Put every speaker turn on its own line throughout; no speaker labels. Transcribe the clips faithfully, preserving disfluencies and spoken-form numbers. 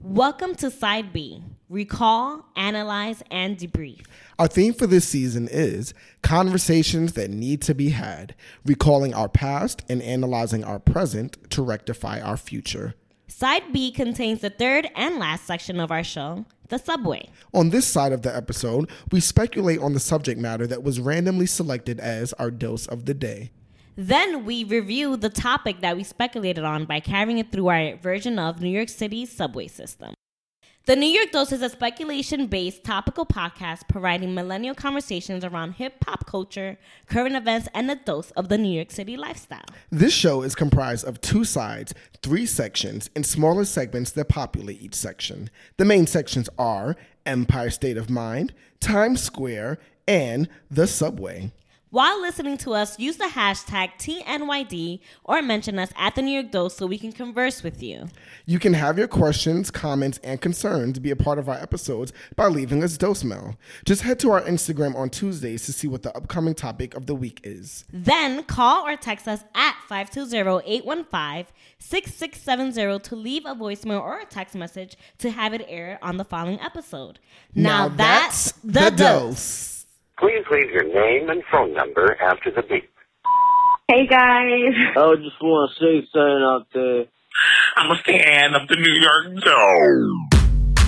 Welcome to Side B. Recall, analyze, and debrief.
Our theme for this season is conversations that need to be had, recalling our past and analyzing our present to rectify our future.
Side B contains the third and last section of our show, the subway.
On this side of the episode, we speculate on the subject matter that was randomly selected as our dose of the day.
Then we review the topic that we speculated on by carrying it through our version of New York City's subway system. The New York Dose is a speculation-based topical podcast providing millennial conversations around hip-hop culture, current events, and a dose of the New York City lifestyle.
This show is comprised of two sides, three sections, and smaller segments that populate each section. The main sections are Empire State of Mind, Times Square, and the subway.
While listening to us, use the hashtag T N Y D or mention us at the New York Dose so we can converse with you.
You can have your questions, comments, and concerns be a part of our episodes by leaving us Dose Mail. Just head to our Instagram on Tuesdays to see what the upcoming topic of the week is.
Then call or text us at five two zero, eight one five, six six seven zero to leave a voicemail or a text message to have it aired on the following episode. Now, now that's, that's the, the dose. dose.
Please leave your name and phone number after the beep.
Hey, guys.
I just want to say something out there.
I'm a fan of the New York Dose.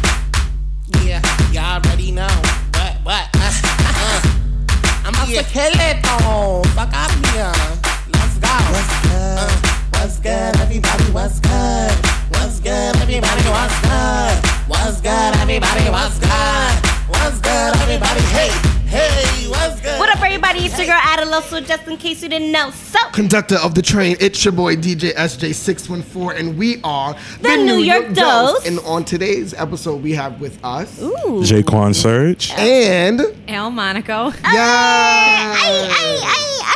Yeah, y'all already know. What, what? Uh, uh. I'm about yeah. to kill it, though. Fuck out of here. Let's go. What's good? Uh, what's good, everybody? What's good? What's good, everybody? What's good? What's good, everybody? What's good? What's good, everybody? Hey, hey, what's good?
What up, everybody? It's your girl, Adaloso, just in case you didn't know. So,
conductor of the train, it's your boy, D J S J six one four, and we are
the, the New, New York, York Dose.
Dose. And on today's episode, we have with us
Ooh.
Jaquan Surge
and
Al Monaco.
Yeah.
Ay, ay, ay, ay.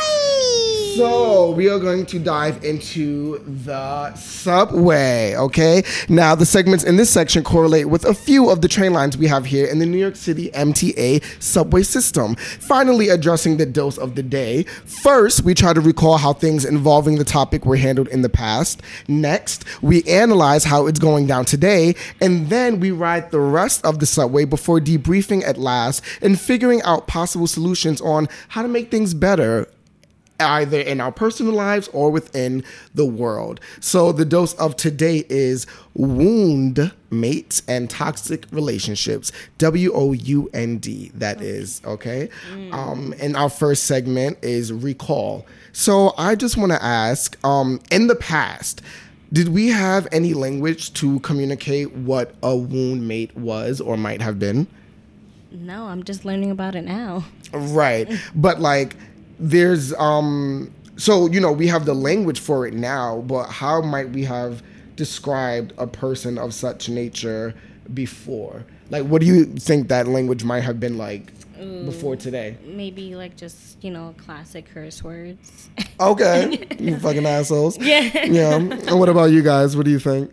So we are going to dive into the subway, okay? Now, the segments in this section correlate with a few of the train lines we have here in the New York City M T A subway system. Finally, addressing the dose of the day. First, we try to recall how things involving the topic were handled in the past. Next, we analyze how it's going down today. And then we ride the rest of the subway before debriefing at last and figuring out possible solutions on how to make things better, either in our personal lives or within the world. So the dose of today is wound mates and toxic relationships. W O U N D, that okay. is, okay? Mm. Um, and our first segment is recall. So I just want to ask, um, in the past, did we have any language to communicate what a wound mate was or might have been?
No, I'm just learning about it now.
Right. But like, There's, um, so, you know, we have the language for it now, but how might we have described a person of such nature before? Like, what do you think that language might have been like Ooh, before today?
Maybe like just, you know, classic curse words.
Okay. You fucking assholes.
Yeah.
Yeah. And what about you guys? What do you think?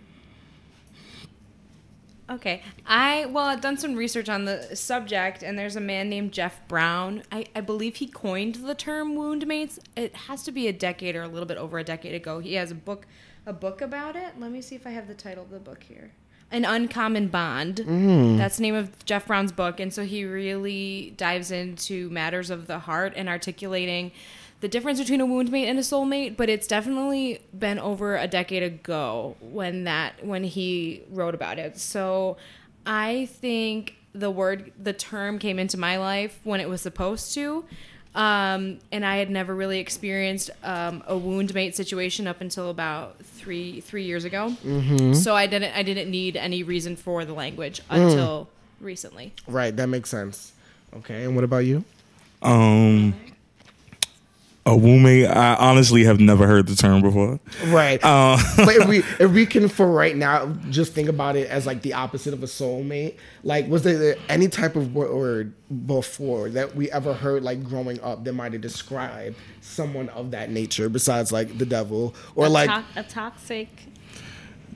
Okay. I, well, I've done some research on the subject, and there's a man named Jeff Brown. I, I believe he coined the term wound mates. It has to be a decade or a little bit over a decade ago. He has a book a book about it. Let me see if I have the title of the book here. An Uncommon Bond. Mm. That's the name of Jeff Brown's book. And so he really dives into matters of the heart and articulating the difference between a wound mate and a soulmate, but it's definitely been over a decade ago when that when he wrote about it. So I think the word, the term came into my life when it was supposed to, um, and I had never really experienced um, a wound mate situation up until about three three years ago. Mm-hmm. So I didn't I didn't need any reason for the language until mm. recently.
Right, that makes sense. Okay, and what about you?
Um. A womate, I honestly have never heard the term before.
Right. Uh, but if we if we can for right now just think about it as like the opposite of a soulmate, like was there any type of word before that we ever heard like growing up that might have described someone of that nature besides like the devil or
a
like
to- a toxic a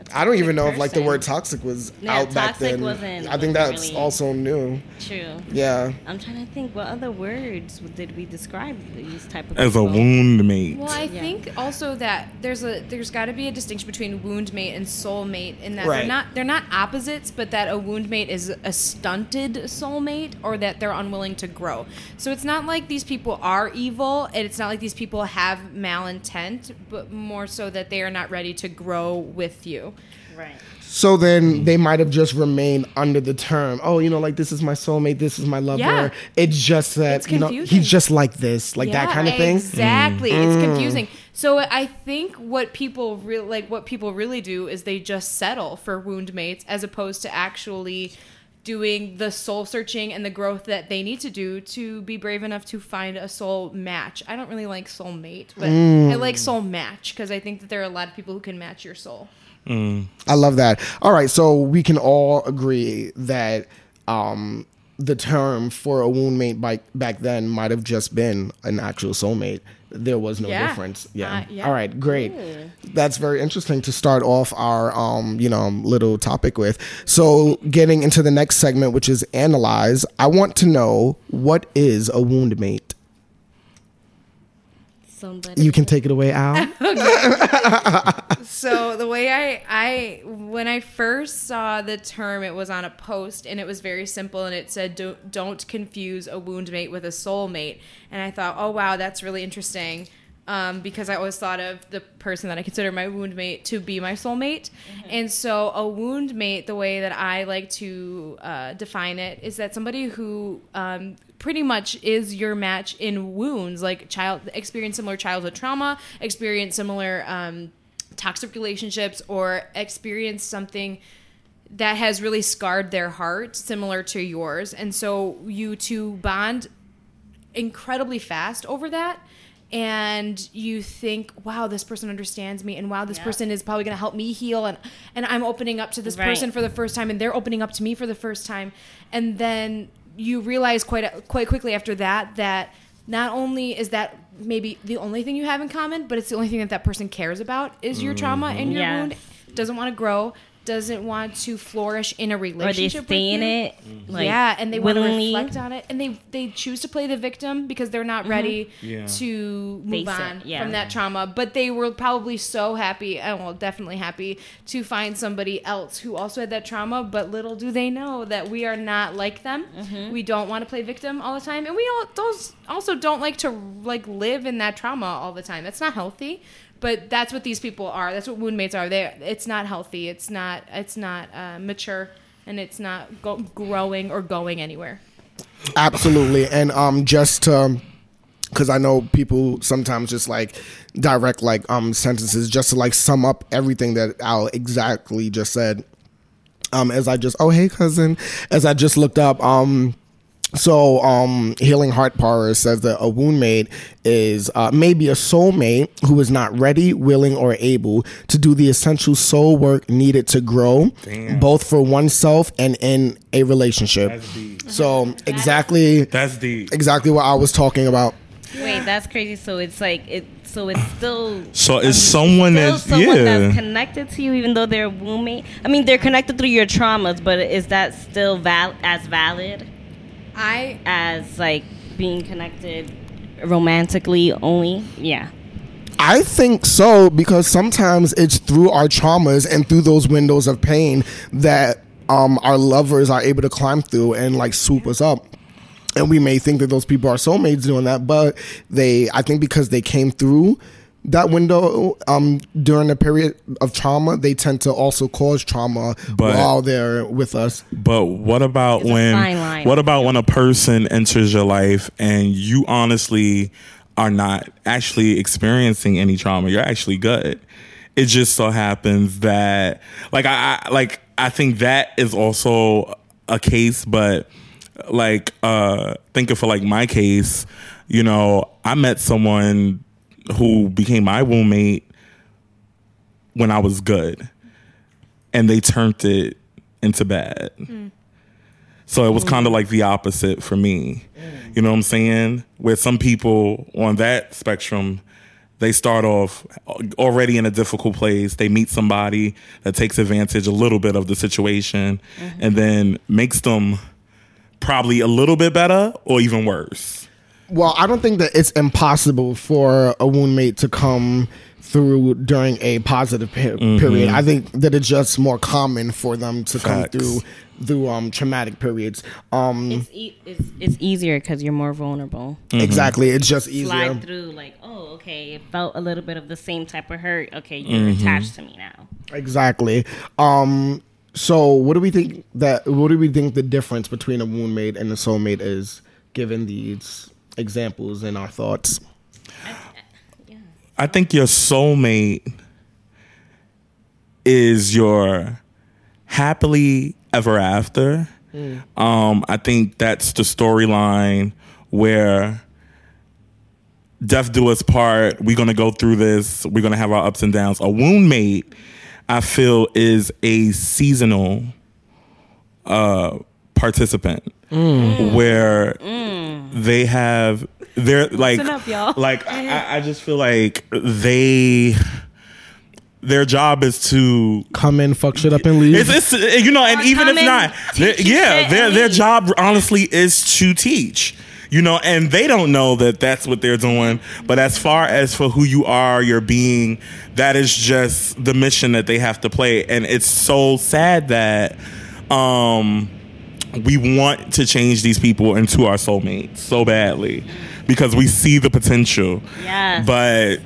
I don't even know if like the
person.
word toxic was
Yeah,
out back
toxic
then.
wasn't-
I think
wasn't
that's
really-
also new.
True.
Yeah.
I'm trying to think what other words did we describe these type of
As a
people?
wound mate.
Well, I
Yeah.
think also that there's a there's got to be a distinction between wound mate and soul mate in that
Right.
they're not they're not opposites, but that a wound mate is a stunted soulmate or that they're unwilling to grow. So it's not like these people are evil, and it's not like these people have malintent, but more so that they are not ready to grow with you.
Right.
So then they might have just remained under the term, oh, you know, like this is my soulmate, this is my lover.
Yeah.
It's just that,
It's
you know,
confusing.
he's just like this, like that
Yeah,
kind of thing.
Exactly. It's confusing. So I think what people really like what people really do is they just settle for wound mates as opposed to actually doing the soul searching and the growth that they need to do to be brave enough to find a soul match. I don't really like soul mate, but I like soul match because I think that there are a lot of people who can match your soul.
I love that. All right, so we can all agree that um, the term for a wound mate by, back then might have just been an actual soulmate. There was no
Yeah.
difference. Yeah.
Uh, yeah.
All right, great. That's very interesting to start off our um, you know, little topic with. So, getting into the next segment, which is analyze, I want to know, what is a wound mate?
Somebody.
You can take it away, Al.
So the way I, I when I first saw the term, it was on a post and it was very simple and it said don't, don't confuse a wound mate with a soul mate. And I thought, oh wow, that's really interesting. Um, because I always thought of the person that I consider my wound mate to be my soulmate. Mm-hmm. And so a wound mate, the way that I like to uh, define it, is that somebody who um, pretty much is your match in wounds, like child experience similar childhood trauma, experience similar um, toxic relationships, or experience something that has really scarred their heart, similar to yours. And so you two bond incredibly fast over that. And you think, wow, this person understands me, and wow, this
Yeah.
person is probably going to help me heal, and, and I'm opening up to this
Right.
person for the first time, and they're opening up to me for the first time. And then you realize quite quite quickly after that that not only is that maybe the only thing you have in common, but it's the only thing that that person cares about is your trauma and your
Yes.
wound, doesn't want to grow, doesn't want to flourish in a
Or they
relationship
stay
with
in
you.
it. Like,
Yeah, and they want to
willingly.
reflect on it, and they they choose to play the victim because they're not ready
Yeah.
to
Face
move
it,
on
yeah.
from that trauma. But they were probably so happy, and well, definitely happy to find somebody else who also had that trauma. But little do they know that we are not like them.
Mm-hmm.
We don't want to play victim all the time, and we all those also don't like to like live in that trauma all the time. That's not healthy. But that's what these people are. That's what wound mates are. They it's not healthy. It's not it's not uh, mature, and it's not go- growing or going anywhere.
Absolutely. And um, just to, because I know people sometimes just like direct like um sentences, just to like sum up everything that Al exactly just said. Um, as I just, oh hey cousin, as I just looked up, um. So, um, Healing Heart Power says that a wound mate is uh, maybe a soulmate who is not ready, willing, or able to do the essential soul work needed to grow,
Damn.
both for oneself and in a relationship.
That's deep.
So, exactly,
That's deep.
exactly what I was talking about.
Wait, that's crazy. So it's like it. So it's still.
So it's someone
still
that's
someone
yeah.
that's connected to you, even though they're a womb mate. I mean, they're connected through your traumas, but is that still val- as valid
I
as like being connected romantically only? Yeah.
I think so, because sometimes it's through our traumas and through those windows of pain that um, our lovers are able to climb through and like swoop us up. And we may think that those people are soulmates doing that, but they, I think because they came through that window um, during a period of trauma, they tend to also cause trauma
But-
while they're with us.
But what about
It's a fine
when
line.
what about when a person enters your life and you honestly are not actually experiencing any trauma? You're actually good. It just so happens that like I, I like I think that is also a case, but like uh thinking for like my case, you know, I met someone who became my womb mate when I was good, and they turned it into bad.
Mm.
So it was kind of like the opposite for me. You know what I'm saying? Where some people on that spectrum, They start off already in a difficult place. They meet somebody that takes advantage a little bit of the situation mm-hmm. and then makes them probably a little bit better or even worse.
Well, I don't think that it's impossible for a wound mate to come through during a positive pe- mm-hmm. period. I think that it's just more common for them to Facts. come through through um, traumatic periods. Um,
it's, e- it's it's easier because you're more vulnerable.
Mm-hmm. Exactly, it's just easier.
Slide through like, oh, okay, it felt a little bit of the same type of hurt. Okay, you're mm-hmm. attached to me now.
Exactly. Um, so, what do we think that? What do we think the difference between a wound mate and a soulmate is, given these examples and our thoughts?
I, yeah.
I think your soulmate is your happily ever after. Mm. Um, I think that's the storyline where death do us part. We're going to go through this. We're going to have our ups and downs. A wound mate, I feel, is a seasonal uh, participant mm. where mm. they have, they're like,
up, y'all.
like I, I just feel like they... Their job is to
come in, fuck shit up, and leave.
It's, it's you know, and
or
even if
in,
not, yeah, their their job honestly is to teach. You know, and they don't know that that's what they're doing. But as far as for who you are, your being, that is just the mission that they have to play. And it's so sad that um, we want to change these people into our soulmates so badly because we see the potential.
Yes.
But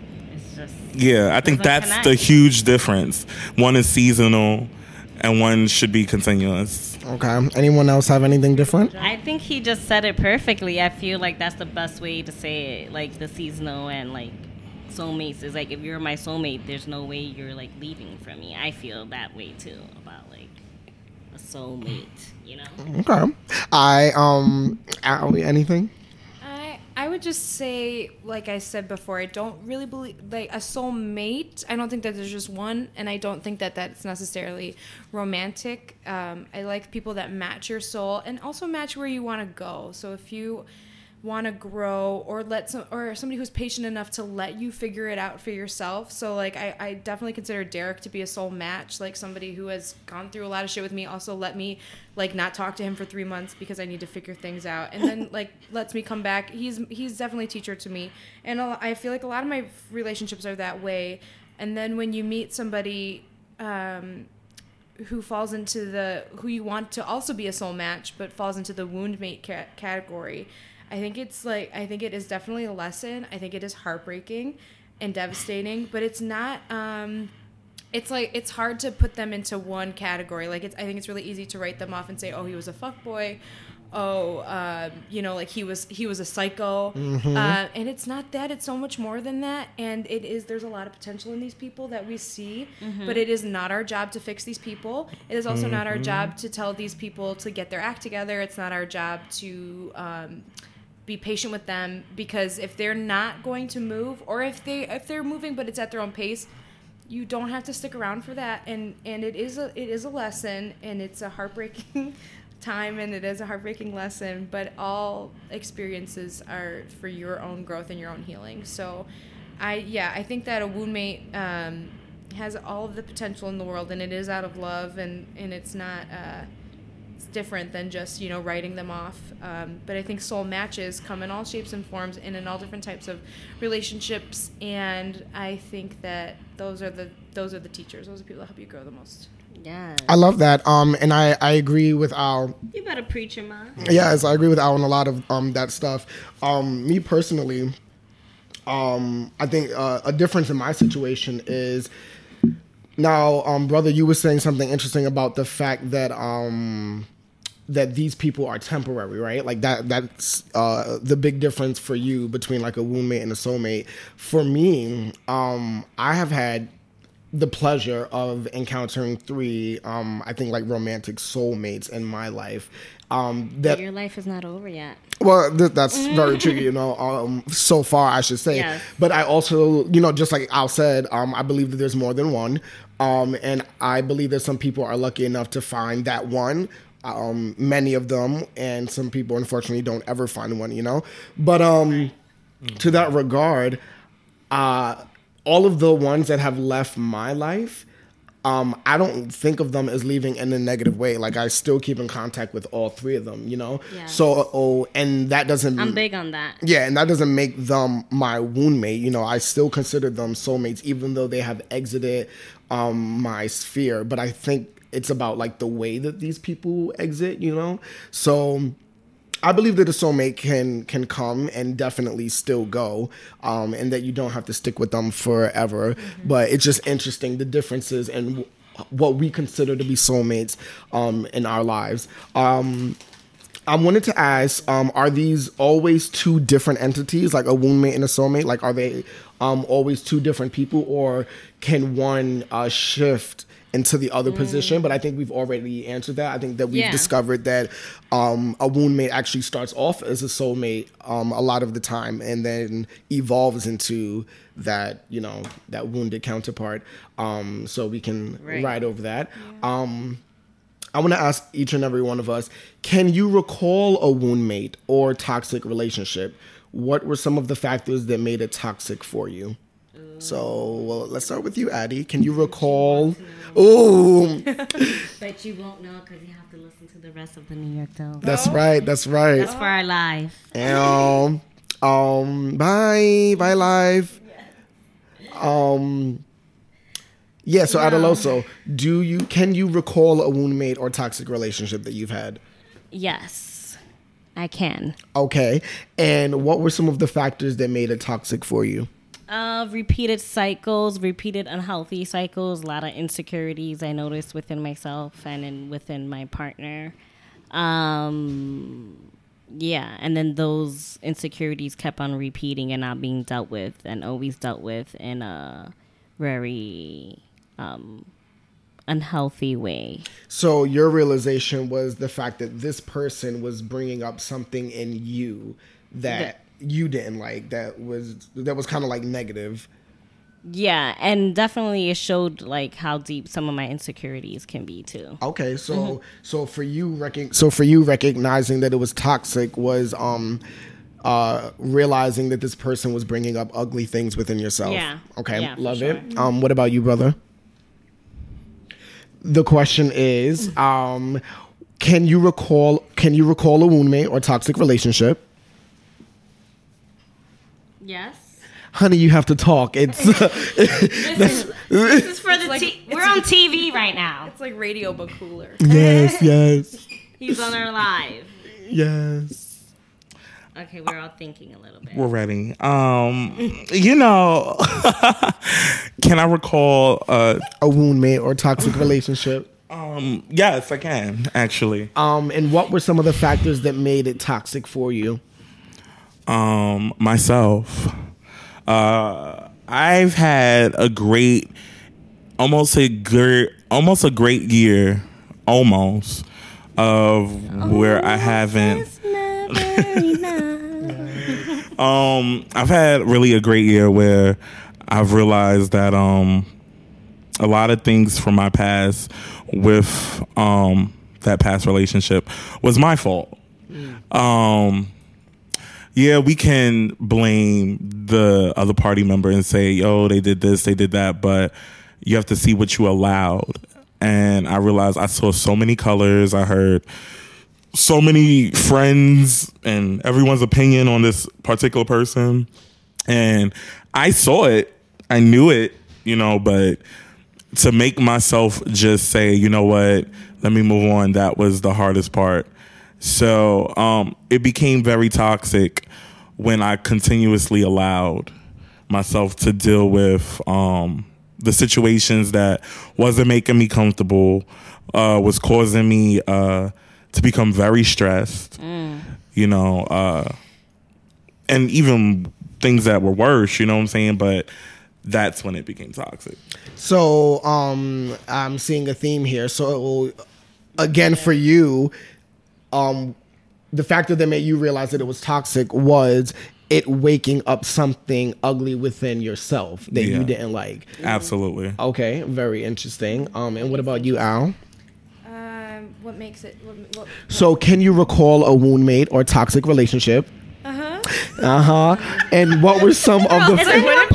yeah, I think that's connect. the huge difference. One is seasonal and one should be continuous.
Okay. Anyone else have anything different?
I think he just said it perfectly. I feel like that's the best way to say it. Like the seasonal and like soulmates is like, if you're my soulmate, there's no way you're like leaving from me. I feel that way too about like a soulmate, you know?
Okay. I, um, Allie, anything?
I would just say, like I said before, I don't really believe, like, a soulmate, I don't think that there's just one, and I don't think that that's necessarily romantic. Um, I like people that match your soul and also match where you want to go. So if you want to grow or let some, or somebody who's patient enough to let you figure it out for yourself. So, like, I, I definitely consider Derek to be a soul match, like somebody who has gone through a lot of shit with me, also let me, like, not talk to him for three months because I need to figure things out, and then, like, lets me come back. He's he's definitely a teacher to me, and a, I feel like a lot of my relationships are that way. And then when you meet somebody um, who falls into the, who you want to also be a soul match, but falls into the wound mate ca- category, I think it's like, I think it is definitely a lesson. I think it is heartbreaking and devastating, but it's not, um, it's like, it's hard to put them into one category. Like, it's, I think it's really easy to write them off and say, oh, he was a fuckboy. Oh, uh, you know, like he was, he was a psycho. Mm-hmm. Uh, and it's not that, it's so much more than that. And it is, there's a lot of potential in these people that we see, mm-hmm. but it is not our job to fix these people. It is also mm-hmm. not our job to tell these people to get their act together. It's not our job to, um, be patient with them, because if they're not going to move, or if they if they're moving but it's at their own pace, you don't have to stick around for that. And and it is a it is a lesson, and it's a heartbreaking time, and it is a heartbreaking lesson, but all experiences are for your own growth and your own healing. So I yeah I think that a wound mate um, has all of the potential in the world, and it is out of love, and and it's not uh, different than just, you know, writing them off. Um, but I think soul matches come in all shapes and forms and in all different types of relationships. And I think that those are the those are the teachers. Those are the people that help you grow the most.
Yeah.
I love that. Um, and I, I agree with Al.
You better preach your mind.
Yes, I agree with Al on a lot of um that stuff. Um, me personally, um, I think uh, a difference in my situation is, now, um, brother, you were saying something interesting about the fact that um, that these people are temporary, right? Like that that's uh, the big difference for you between like a wound mate and a soulmate. For me, um, I have had the pleasure of encountering three, um, I think, like romantic soulmates in my life. Um, that
but your life is not over yet.
Well, th- that's very tricky, you know, um, so far, I should say.
Yes.
But I also, you know, just like Al said, um, I believe that there's more than one. Um, and I believe that some people are lucky enough to find that one. Um, many of them, and some people, unfortunately, don't ever find one, you know. But um, to that regard, uh, all of the ones that have left my life, um, I don't think of them as leaving in a negative way. Like, I still keep in contact with all three of them, you know?
Yes.
So, oh, and that doesn't...
I'm big on that.
Yeah, and that doesn't make them my wound mate. You know, I still consider them soulmates, even though they have exited um, my sphere. But I think it's about, like, the way that these people exit, you know? So... I believe that a soulmate can can come and definitely still go, um, and that you don't have to stick with them forever. Mm-hmm. But it's just interesting, the differences and w- what we consider to be soulmates um, in our lives. Um, I wanted to ask, um, are these always two different entities, like a wound mate and a soulmate? Like, are they um, always two different people, or can one uh, shift into the other mm. position? But I think we've already answered that. I think that we've
yeah. discovered
that um, a wound mate actually starts off as a soulmate um, a lot of the time, and then evolves into that, you know, that wounded counterpart. Um, so we can right. ride over that. Yeah. Um, I want to ask each and every one of us, can you recall a wound mate or toxic relationship? What were some of the factors that made it toxic for you? So, well, let's start with you, Addie. Can you recall? Oh,
but you won't know because you have to listen to the rest of the New York Dose.
That's right. That's right.
That's for our live.
Um, um, bye, bye, live. Um, yeah. So,
No.
Adeloso, do you can you recall a wound mate or toxic relationship that you've had?
Yes, I can.
Okay. And what were some of the factors that made it toxic for you?
Uh, repeated cycles, repeated unhealthy cycles, a lot of insecurities I noticed within myself and in, within my partner. Um, yeah, and then those insecurities kept on repeating and not being dealt with, and always dealt with in a very um, unhealthy way.
So your realization was the fact that this person was bringing up something in you that... The- you didn't like, that was that was kind of like negative.
Yeah, and definitely it showed like how deep some of my insecurities can be too.
Okay, so
Mm-hmm.
so for you rec- so for you recognizing that it was toxic was um uh realizing that this person was bringing up ugly things within yourself.
Yeah.
Okay,
yeah,
love
sure.
it. Um what about you, brother? The question is um can you recall can you recall a wound mate or toxic relationship?
Yes.
Honey, you have to talk. It's uh,
this, is, this is for the
like,
t- we're on T V right now.
It's like radio but cooler.
yes, yes.
He's on our live.
Yes.
Okay, we're all thinking a little bit.
We're ready. Um, you know, can I recall uh,
a wound mate or toxic relationship?
Um, yes, I can actually.
Um, and what were some of the factors that made it toxic for you?
Um, myself. Uh, I've had a great, almost a great, almost a great year, almost of where I haven't. um, I've had really a great year where I've realized that um, a lot of things from my past with um that past relationship was my fault. Mm. Um. Yeah, we can blame the other party member and say, yo, they did this, they did that, but you have to see what you allowed. And I realized I saw so many colors. I heard so many friends and everyone's opinion on this particular person. And I saw it. I knew it, you know, but to make myself just say, you know what, let me move on, that was the hardest part. So um, it became very toxic when I continuously allowed myself to deal with um, the situations that wasn't making me comfortable, uh, was causing me uh, to become very stressed, mm. you know, uh, and even things that were worse, you know what I'm saying? But that's when it became toxic.
So um, I'm seeing a theme here. So again, for you, Um, the factor that made you realize that it was toxic was it waking up something ugly within yourself that yeah. you didn't like.
Absolutely.
Okay, very interesting. Um, and what about you, Al?
Um, what makes it? What, what, what?
So, can you recall a wound mate or toxic relationship?
Uh huh.
Uh huh. And what were some of the?
Is anyone paying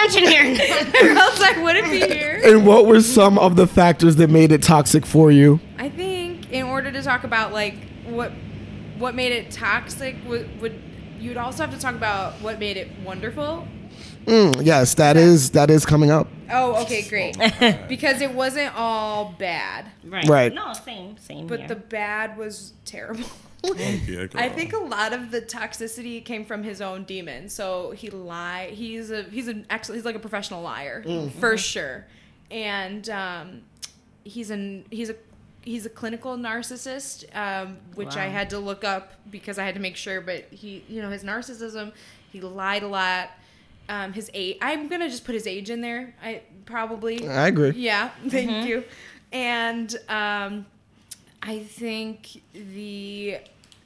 attention here.
or else I wouldn't be here.
And what were some of the factors that made it toxic for you?
I think in order to talk about like what what made it toxic would, would you'd also have to talk about what made it wonderful.
Mm, yes, that is that is coming up.
Oh, okay, great. Because it wasn't all bad,
Right.
Right.
No, same, same.
but
here.
the bad was terrible.
Yeah,
I think a lot of the toxicity came from his own demons. So he lied. He's a he's an excellent. He's like a professional liar for sure, and um, he's an he's a he's a clinical narcissist, um, which I
Wow.
had to look up because I had to make sure. But he, you know, his narcissism. He lied a lot. Um, his age. I'm gonna just put his age in there. I probably.
I agree.
Yeah. Thank you. And um, I think the.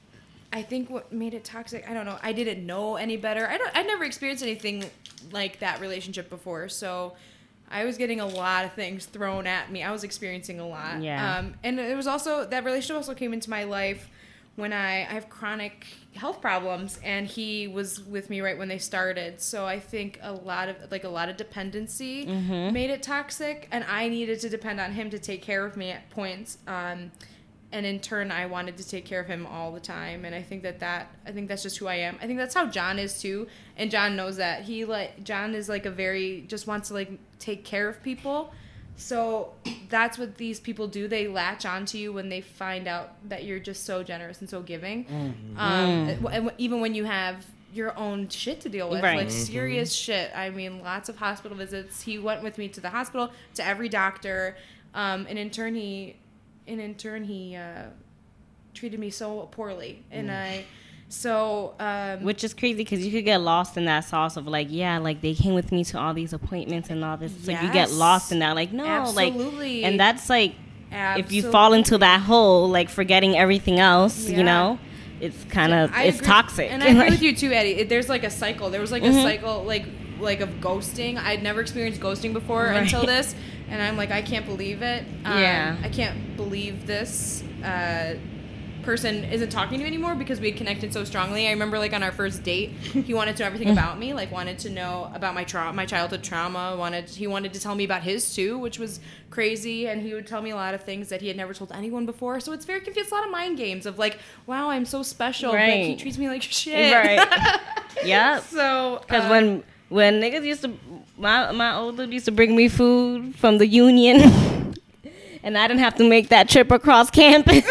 I think what made it toxic, I don't know. I didn't know any better. I don't. I never experienced anything like that relationship before, so I was getting a lot of things thrown at me. I was experiencing a lot.
Yeah.
Um, and it was also that relationship also came into my life when I, I have chronic health problems, and he was with me right when they started. So I think a lot of like a lot of dependency made it toxic, and I needed to depend on him to take care of me at points. Um, and in turn, I wanted to take care of him all the time. And I think that that I think that's just who I am. I think that's how John is too. And John knows that. He like John is like a very just wants to like take care of people. So that's what these people do. They latch onto you when they find out that you're just so generous and so giving. Um, and even when you have your own shit to deal with,
Right.
like serious shit. I mean, lots of hospital visits. He went with me to the hospital, to every doctor, um, and in turn he, and in turn he uh, treated me so poorly, and I. So, um,
Which is crazy because you could get lost in that sauce of like, yeah, like they came with me to all these appointments and all this. So you get
Yes.
lost in that, like, no,
Absolutely.
like, and that's like, if you
Absolutely.
fall into that hole, like forgetting everything else,
Yeah.
you know, it's kind of
I
it's
agree-
toxic.
And I agree with you too, Eddie. It, there's like a cycle. There was like
Mm-hmm.
a cycle, like like of ghosting. I'd never experienced ghosting before
Right.
until this, and I'm like, I can't believe it. Um,
Yeah.
I can't believe this. Uh, person isn't talking to me anymore because we had connected so strongly. I remember like on our first date, he wanted to know everything about me, like wanted to know about my trauma, my childhood trauma. Wanted he wanted to tell me about his too, which was crazy. And he would tell me a lot of things that he had never told anyone before. So it's very confused. A lot of mind games of like, wow, I'm so special, but he
Right.
treats me like shit.
Right. Yep.
So
Because
uh,
when when niggas used to, my my old dude used to bring me food from the union, and I didn't have to make that trip across campus.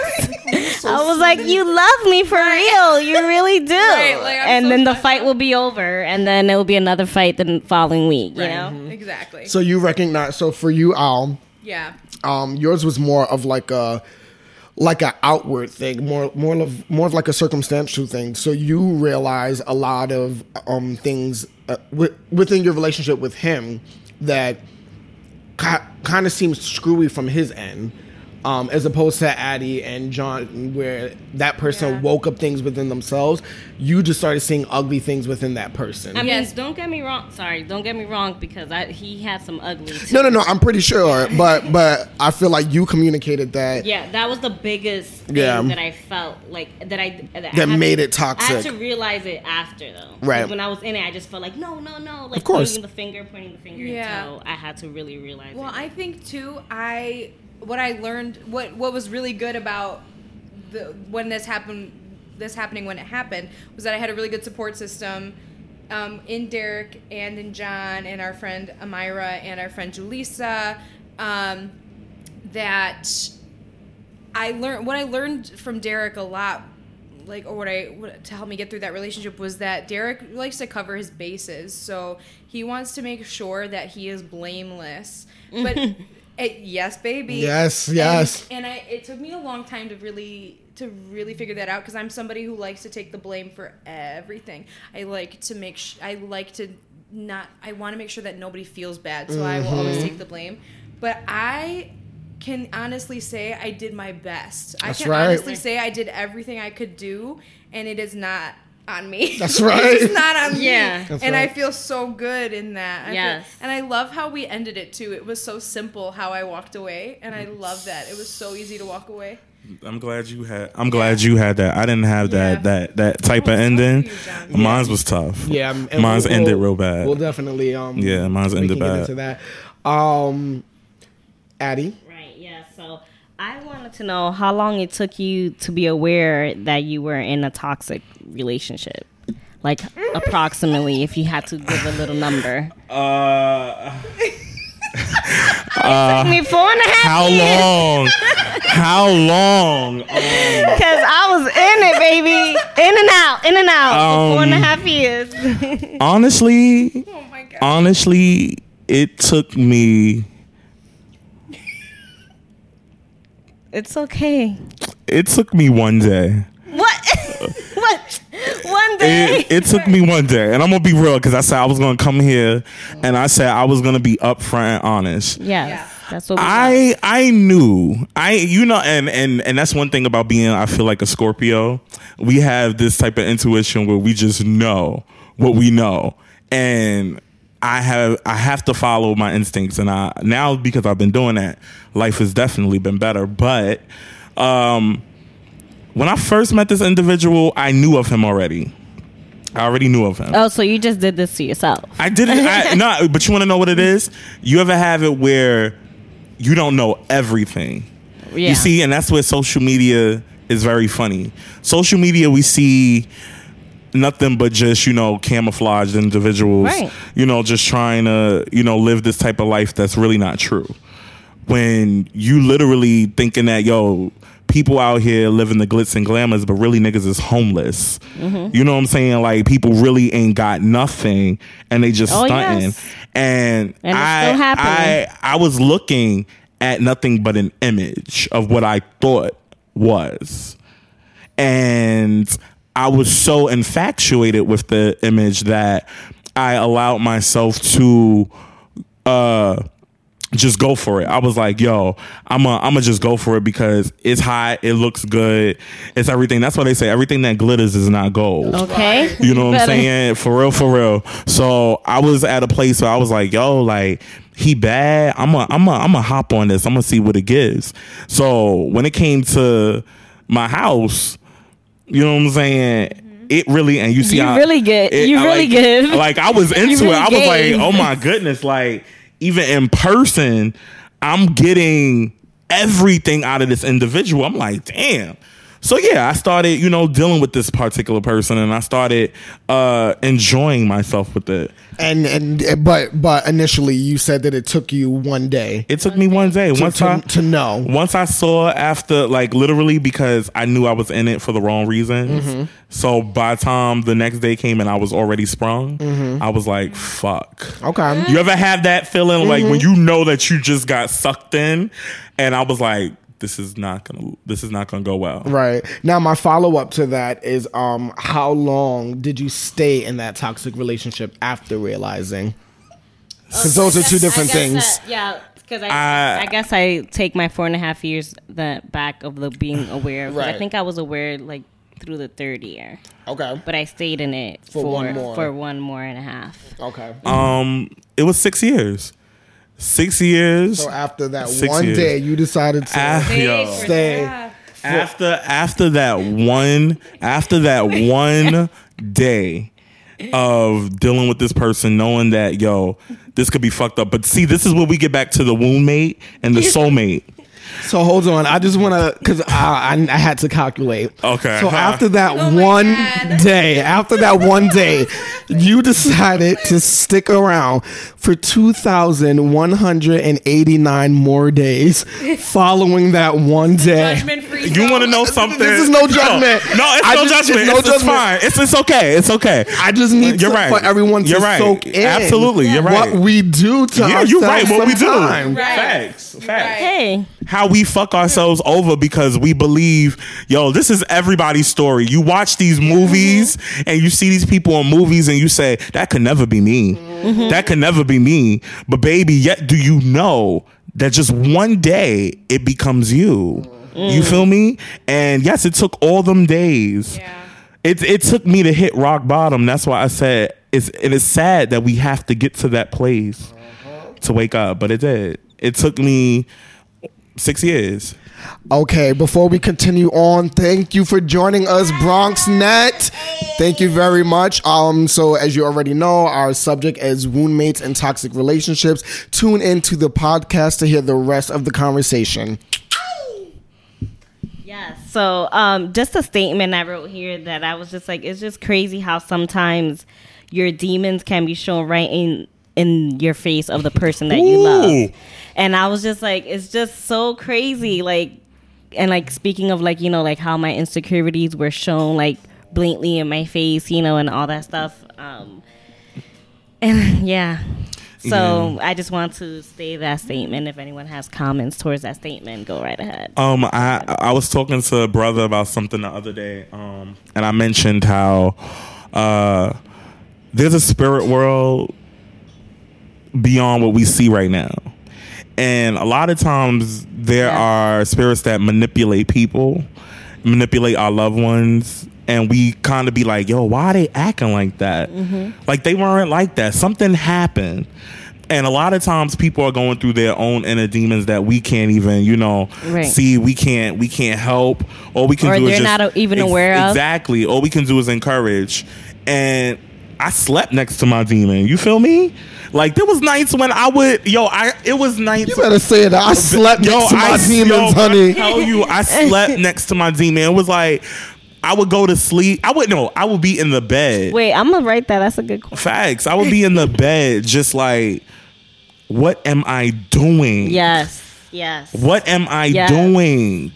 I was like, you love me for real, you really do.
Right, like, I'm
and
so
then the
special.
fight will be over, and then it will be another fight the following week. You
right,
know.
exactly.
So you recognize. So for you, Al,
yeah.
um, yours was more of like a like an outward thing, more more of more of like a circumstantial thing. So you realize a lot of um things uh, w- within your relationship with him that ki- kind of seems screwy from his end. Um, as opposed to Addie and John, where that person
Yeah.
woke up things within themselves, you just started seeing ugly things within that person.
I mean,
Yes.
don't get me wrong. Sorry, don't get me wrong because I, he had some ugly. Too.
no, no, no. I'm pretty sure, but but I feel like you communicated that.
Yeah, that was the biggest thing
Yeah.
that I felt like that I that, I
That
had
made
to-
it toxic.
I had to realize it after though. 'Cause
Right.
when I was in it, I just felt like no, no, no, like
Of course.
pointing the finger, pointing the finger.
Yeah.
Until I had to really realize.
Well,
it.
I think too. I what I learned, what what was really good about the when this happened, this happening when it happened, was that I had a really good support system um, in Derek and in John and our friend Amira and our friend Julissa. Um, that I learned what I learned from Derek a lot. Like, or what I what, to help me get through that relationship was that Derek likes to cover his bases, so he wants to make sure that he is blameless. But it, yes, baby,
Yes, yes.
And, and I, it took me a long time to really to really figure that out because I'm somebody who likes to take the blame for everything. I like to make sh- I like to not. I want to make sure that nobody feels bad, so I will always take the blame. But I can honestly say I did my best.
That's
I can
right.
honestly say I did everything I could do, and it is not on me.
That's right.
It's just not on
Yeah.
me.
That's
and
right.
I feel so good in that. I
Yes.
feel, and I love how we ended it too. It was so simple how I walked away, and I love that. It was so easy to walk away.
I'm glad you had. I'm glad you had that. I didn't have that
Yeah.
that that type of
It was tough
ending.
for you, John.
Mine's was tough.
Yeah, and
mine's
we'll-
ended
we'll-
real bad.
We'll definitely um
Yeah, mine's
we
ended
can get
bad.
into that. Um, Addie,
Right, yeah. So I wanted to know how long it took you to be aware that you were in a toxic relationship. Like, approximately, if you had to give a little number.
Uh,
It took me four and a half
how
years.
long? How long? Um,
Because I was in it, baby. In and out, in and out for four and a
Um,
half years.
honestly,
Oh my god.
honestly, it took me.
It's okay.
It took me one day.
What? what? One day?
It, it took me one day, and I'm gonna be real because I said I was gonna come here, and I said I was gonna be upfront and honest.
yes,
Yeah.
that's what we
I I knew I you know and and and that's one thing about being I feel like a Scorpio. We have this type of intuition where we just know what we know, and I have I have to follow my instincts, and I now because I've been doing that, life has definitely been better. But um, when I first met this individual, I knew of him already. I already knew of him.
Oh, so you just did this to yourself?
I didn't. I, no, but you want to know what it is? You ever have it where you don't know everything?
Yeah.
You see, and that's where social media is very funny. Social media, we see nothing but just, you know, camouflaged individuals,
Right.
you know, just trying to, you know, live this type of life that's really not true. When you literally thinking that, yo, people out here living the glitz and glamours, but really niggas is homeless.
Mm-hmm.
You know what I'm saying? Like, people really ain't got nothing, and they just
Oh,
stunting.
yes.
And,
And it's
I,
still happening.
I, I was looking at nothing but an image of what I thought was, and I was so infatuated with the image that I allowed myself to uh just go for it. I was like, yo, I'm a, I'm gonna just go for it because it's hot, it looks good, it's everything. That's why they say everything that glitters is not gold.
Okay.
You know what I'm
Better.
saying? For real, for real. So I was at a place where I was like, yo, like, he bad. I'm a, I'm a, I'm a hop on this. I'm gonna see what it gives. So when it came to my house, you know what I'm saying? It really, and you see,
You
how
really get-
it-
you
I
really
like,
give.
Like, I was into
really
it. I was
gave.
like, oh my goodness, like, even in person, I'm getting everything out of this individual. I'm like, damn. So yeah, I started, you know, dealing with this particular person, and I started uh, enjoying myself with it.
and and but but initially you said that it took you one day
It took me one day.
to,
Once I
to, to know.
once I saw after, like, literally, because I knew I was in it for the wrong reasons. So by the time the next day came and I was already sprung, I was like, fuck.
Okay.
You ever have that feeling like when you know that you just got sucked in, and I was like, this is not gonna this is not gonna go well.
Right. Now my follow up to that is um how long did you stay in that toxic relationship after realizing? Because those are two different
I guess
things.
that- yeah, because I,
I-
I guess I take my four and a half years that back of the being aware. 'Cause
Right.
I think I was aware like through the third year,
Okay.
but I stayed in it
For
for
one more.
for one more and a half.
Okay.
Um, it was six years. Six years.
So after that
Six
one
years.
day, you decided to
Ah, yo.
stay.
Yeah.
after after that one after that one day of dealing with this person, knowing that, yo, this could be fucked up. But see, this is where we get back to the womb mate and the soulmate.
So hold on, I just want to, because I, I I had to calculate.
Okay.
So
Huh.
after that
Oh my
one
God.
day, after that one day, you decided to stick around for two thousand one hundred eighty-nine more days following that one day.
Judgment free.
You want to know something?
This is no judgment.
No, no, it's
I
no
just-
judgment.
it's no
It's, it's
judgment.
fine. It's it's okay. It's okay.
I just need
You're
to,
right.
for everyone to
You're right.
soak in.
Absolutely, you're right.
What we do to
Yeah,
ourselves
you're right. What we do.
sometime.
Right.
Facts. Facts.
Right.
Hey,
How we fuck ourselves over because we believe, yo, this is everybody's story. You watch these movies and you see these people in movies and you say, that could never be me. That could never be me. But baby, yet do you know that just one day it becomes you? You feel me? And yes, it took all them days.
Yeah.
it it took me to hit rock bottom. That's why I said it's it is sad that we have to get to that place uh-huh. to wake up. But it did. It took me six years.
Okay, before we continue on, thank you for joining us, BronxNet. Thank you very much. Um, so as you already know, our subject is woundmates and toxic relationships. Tune into the podcast to hear the rest of the conversation.
Yes. So um, just a statement I wrote here that I was just like, it's just crazy how sometimes your demons can be shown right in in your face of the person that you love. And I was just like, it's just so crazy. Like, and like speaking of like, you know, like how my insecurities were shown like blatantly in my face, you know, and all that stuff. Um, and yeah. So yeah. I just want to say that statement. If anyone has comments towards that statement, go right ahead.
Um, I I was talking to a brother about something the other day, um, and I mentioned how uh, there's a spirit world beyond what we see right now. And a lot of times there yeah. are spirits that manipulate people, manipulate our loved ones, and we kind of be like, yo, why are they acting like that? Mm-hmm. Like they weren't like that. Something happened. And a lot of times people are going through their own inner demons that we can't even, you know, right. see. We can't we can't help. All we can
or
do is
they're
just...
not even ex- aware of.
Exactly. All we can do is encourage. And I slept next to my demon. You feel me? Like there was nights when I would, yo, I it was nights.
You better say that. I slept
yo,
next to my
I,
demons,
yo,
honey.
I tell you, I slept next to my demon. It was like I would go to sleep. I would no, I would be in the bed.
Wait, I'm gonna write that. That's a good question.
Facts. I would be in the bed, just like, what am I doing?
Yes, yes.
What am I
yes.
doing?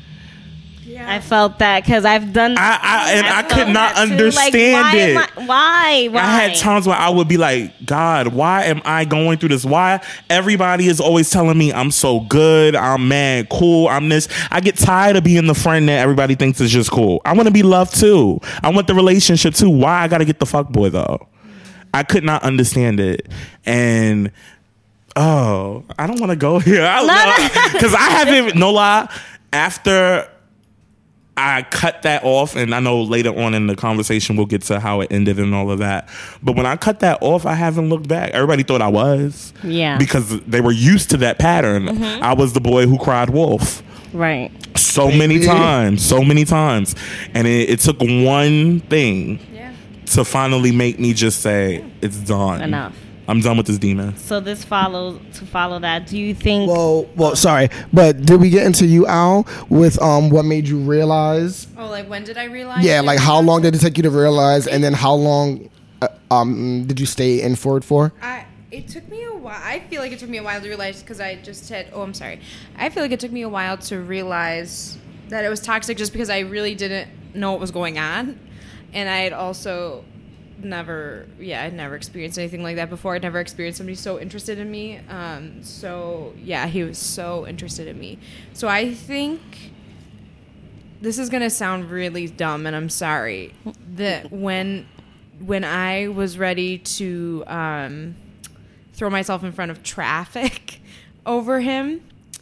I felt that because I've done.
I, I and I, I could not understand
like, why
it.
I, why? Why?
I had times where I would be like, God, why am I going through this? Why everybody is always telling me I'm so good, I'm mad, cool, I'm this. I get tired of being the friend that everybody thinks is just cool. I want to be loved too. I want the relationship too. Why I got to get the fuck boy though? I could not understand it, and oh, I don't want to go here. I because I haven't no lie after. I cut that off, and I know later on in the conversation we'll get to how it ended and all of that. But when I cut that off, I haven't looked back. Everybody thought I was.
Yeah.
Because they were used to that pattern. Mm-hmm. I was the boy who cried wolf.
Right.
So many times. So many times. And it, it took one thing yeah. to finally make me just say, it's done.
Enough.
I'm done with this demon.
So this follows to follow that. Do you think?
Well, well, sorry, but did we get into you, Al, with um what made you realize?
Oh, like when did I realize?
Yeah, like how long did it take you to realize, and then how long uh, um did you stay in for it for?
I it took me a while. I feel like it took me a while to realize because I just said, oh, I'm sorry. I feel like it took me a while to realize that it was toxic, just because I really didn't know what was going on, and I had also. Never, yeah, I'd never experienced anything like that before. I'd never experienced somebody so interested in me. Um, so, yeah, he was so interested in me. So I think this is going to sound really dumb, and I'm sorry, that when when I was ready to um, throw myself in front of traffic over him,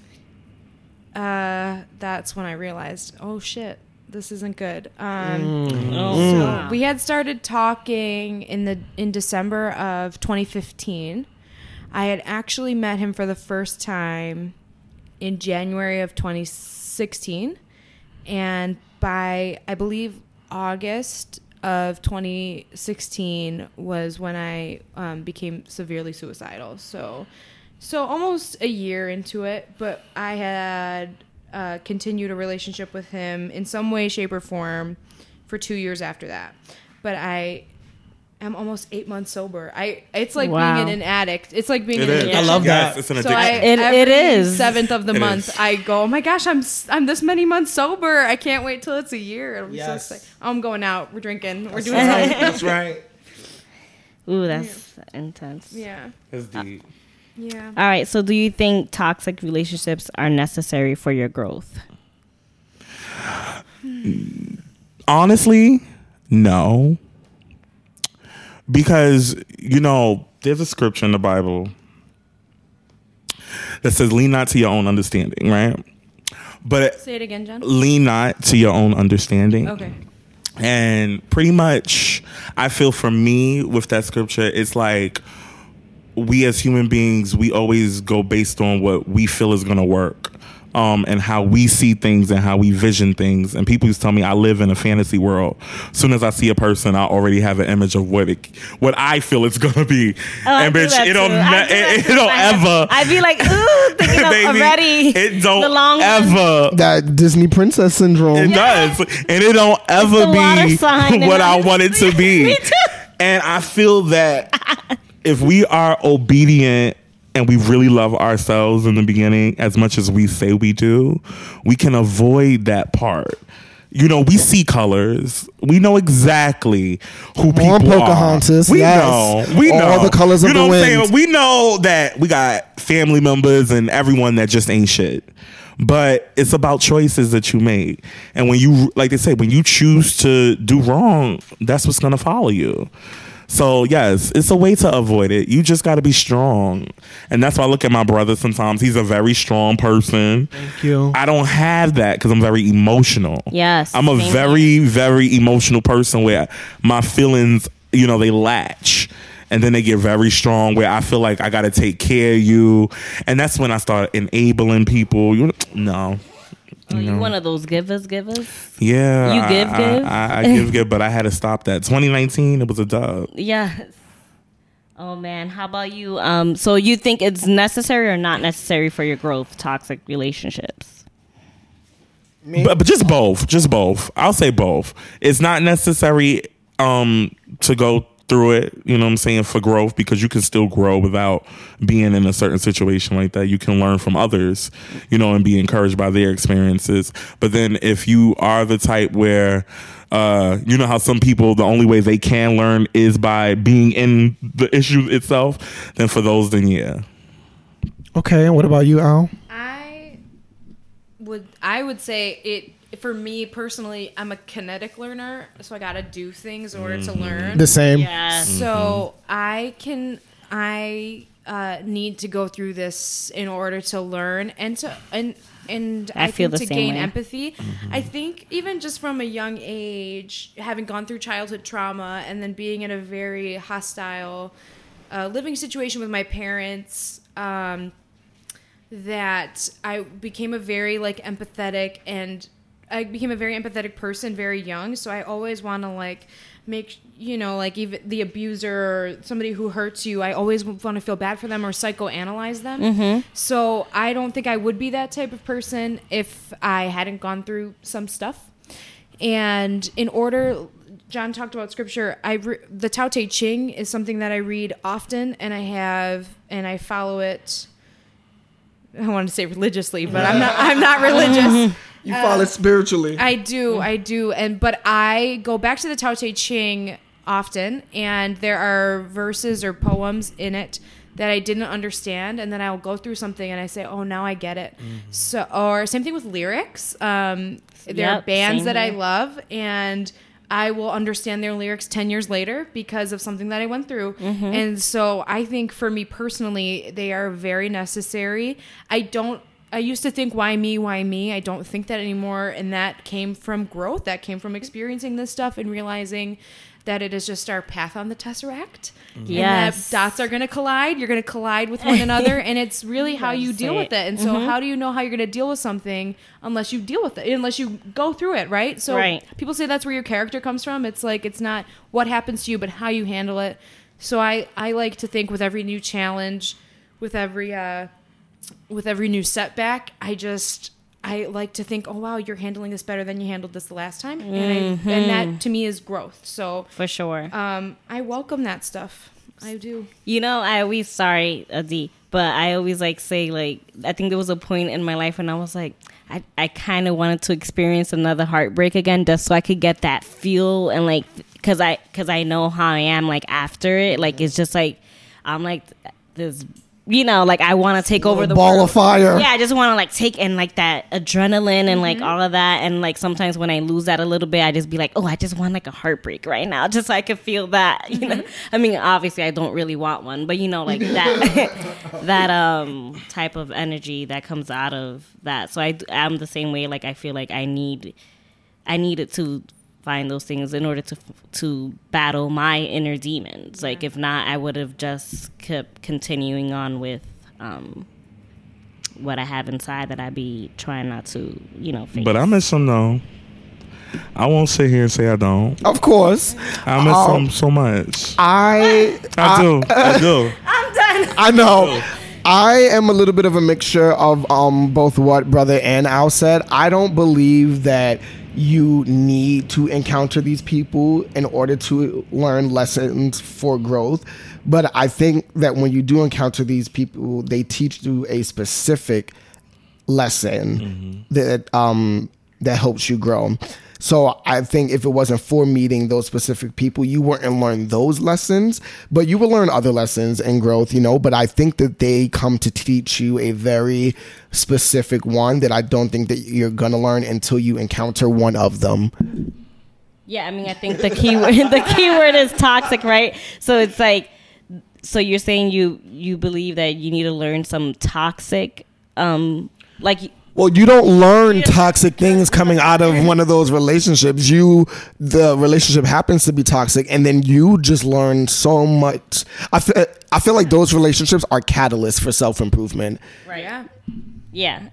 uh, that's when I realized, oh, shit. This isn't good. Um,
mm. oh,
so
wow.
We had started talking in the in December of twenty fifteen. I had actually met him for the first time in January of twenty sixteen, and by I believe August of twenty sixteen was when I um, became severely suicidal. So, so almost a year into it, but I had. Uh, continued a relationship with him in some way, shape, or form for two years after that. But I am almost eight months sober. I It's like wow. being in an addict. It's like being
it
in
is.
an addiction.
I love that.
Yes, it's an
so
addiction.
I,
it,
every
it is.
seventh of the
it
month,
is.
I go, oh my gosh, I'm I'm this many months sober. I can't wait till it's a year. I'm
yes.
so excited. I'm going out. We're drinking. We're
That's
doing
right.
something.
That's right.
Ooh, that's yeah. intense.
Yeah.
That's deep.
Yeah.
All right. So do you think toxic relationships are necessary for your growth?
Honestly, no. Because, you know, there's a scripture in the Bible that says, lean not to your own understanding, right? But
say it again, John.
Lean not to your own understanding.
Okay.
And pretty much, I feel for me with that scripture, it's like we as human beings, we always go based on what we feel is going to work. Um, and how we see things and how we vision things. And people used to tell me I live in a fantasy world. As soon as I see a person, I already have an image of what it, what I feel it's gonna be.
Oh,
and bitch, it don't, me- it, it don't ever.
I'd be like, ooh, thinking of
baby,
already.
It don't
the long
ever.
That Disney princess syndrome.
It does, and it don't ever be what I want it to be.
Me too.
And I feel that if we are obedient and we really love ourselves in the beginning as much as we say we do, we can avoid that part. You know, we see colors. We know exactly who
More
people
Pocahontas,
are. We
yes.
know. We know.
All the colors of
you know
the
what I'm
wind.
saying? We know that we got family members and everyone that just ain't shit. But it's about choices that you make. And when you, like they say, when you choose to do wrong, that's what's going to follow you. So, yes, it's a way to avoid it. You just got to be strong. And that's why I look at my brother sometimes. He's a very strong person.
Thank you.
I don't have that because I'm very emotional.
Yes.
I'm a very, very emotional person where my feelings, you know, they latch. And then they get very strong where I feel like I got to take care of you. And that's when I start enabling people. You No.
Oh, you one of those givers, givers?
Yeah.
You give,
I,
give?
I, I, I give, give, but I had to stop that. twenty nineteen, it was a dub.
Yes. Oh, man. How about you? Um, so you think it's necessary or not necessary for your growth, toxic relationships?
But, but just both. Just both. I'll say both. It's not necessary um, to go through it, you know what I'm saying, for growth, because you can still grow without being in a certain situation like that. You can learn from others, you know, and be encouraged by their experiences. But then if you are the type where, uh, you know how some people, the only way they can learn is by being in the issue itself, then for those, then yeah.
Okay, and what about you, Al?
I would I would say it for me personally, I'm a kinetic learner, so I gotta do things in order to learn.
The same.
Yes.
So I can I uh, need to go through this in order to learn and to and and
I
I,
feel
think
the
to
same
gain
way.
empathy. I think even just from a young age, having gone through childhood trauma and then being in a very hostile uh, living situation with my parents. Um, that I became a very like empathetic and I became a very empathetic person very young. So I always want to like make, you know, like even the abuser or somebody who hurts you, I always want to feel bad for them or psychoanalyze them.
Mm-hmm.
So I don't think I would be that type of person if I hadn't gone through some stuff. And in order, John talked about scripture. I re- the Tao Te Ching is something that I read often, and I have, and I follow it. I want to say religiously, but I'm not. I'm not religious.
You follow it spiritually.
I do, I do, and but I go back to the Tao Te Ching often, and there are verses or poems in it that I didn't understand, and then I'll go through something and I say, "Oh, now I get it." Mm-hmm. So, or same thing with lyrics. Um, there
Yep,
are bands
same
that I
here.
love, and I will understand their lyrics ten years later because of something that I went through.
Mm-hmm.
And so I think for me personally, they are very necessary. I don't, I used to think, why me, why me? I don't think that anymore. And that came from growth. That came from experiencing this stuff and realizing that it is just our path on the Tesseract.
Yes.
And that dots are going to collide. You're going to collide with one another. And it's really how you deal with it. And so how do you know how you're going to deal with something unless you deal with it, unless you go through it, right? So
Right.
people say that's where your character comes from. It's like, it's not what happens to you, but how you handle it. So I, I like to think with every new challenge, with every, uh, with every new setback, I just, I like to think, oh wow, you're handling this better than you handled this the last time. And I, and that to me is growth. So
For sure.
um, I welcome that stuff. I do.
You know, I always, sorry, Adi, but I always like say, like, I think there was a point in my life when I was like, I, I kind of wanted to experience another heartbreak again just so I could get that feel and like, cause I, cause I know how I am like after it. Like, it's just like, I'm like this, you know, like I want to take over the
ball
world.
of fire.
Yeah, I just want to like take in like that adrenaline and like all of that. And like sometimes when I lose that a little bit, I just be like, oh, I just want like a heartbreak right now, just so I could feel that. You know, I mean, obviously I don't really want one, but you know, like that that um type of energy that comes out of that. So I I'm the same way. Like I feel like I need I need it to find those things in order to to battle my inner demons. Like, if not, I would have just kept continuing on with um, what I have inside that I be trying not to, you know, face.
But I miss him though. I won't sit here and say I don't.
Of course.
I miss
Um,
him so much.
I
I do. I do.
I'm done.
I know. I am a little bit of a mixture of um, both what Brother and Al said. I don't believe that you need to encounter these people in order to learn lessons for growth. But I think that when you do encounter these people, they teach you a specific lesson mm-hmm. that um, that helps you grow. So I think if it wasn't for meeting those specific people, you wouldn't learn those lessons, but you will learn other lessons and growth, you know. But I think that they come to teach you a very specific one that I don't think that you're going to learn until you encounter one of them.
Yeah, I mean, I think the key word, the key word is toxic, right? So it's like, so you're saying you, you believe that you need to learn some toxic, um, like...
Well, you don't learn toxic things coming out of one of those relationships. You, the relationship happens to be toxic, and then you just learn so much. I feel, I feel like those relationships are catalysts for self-improvement.
Right. Yeah.
Yeah.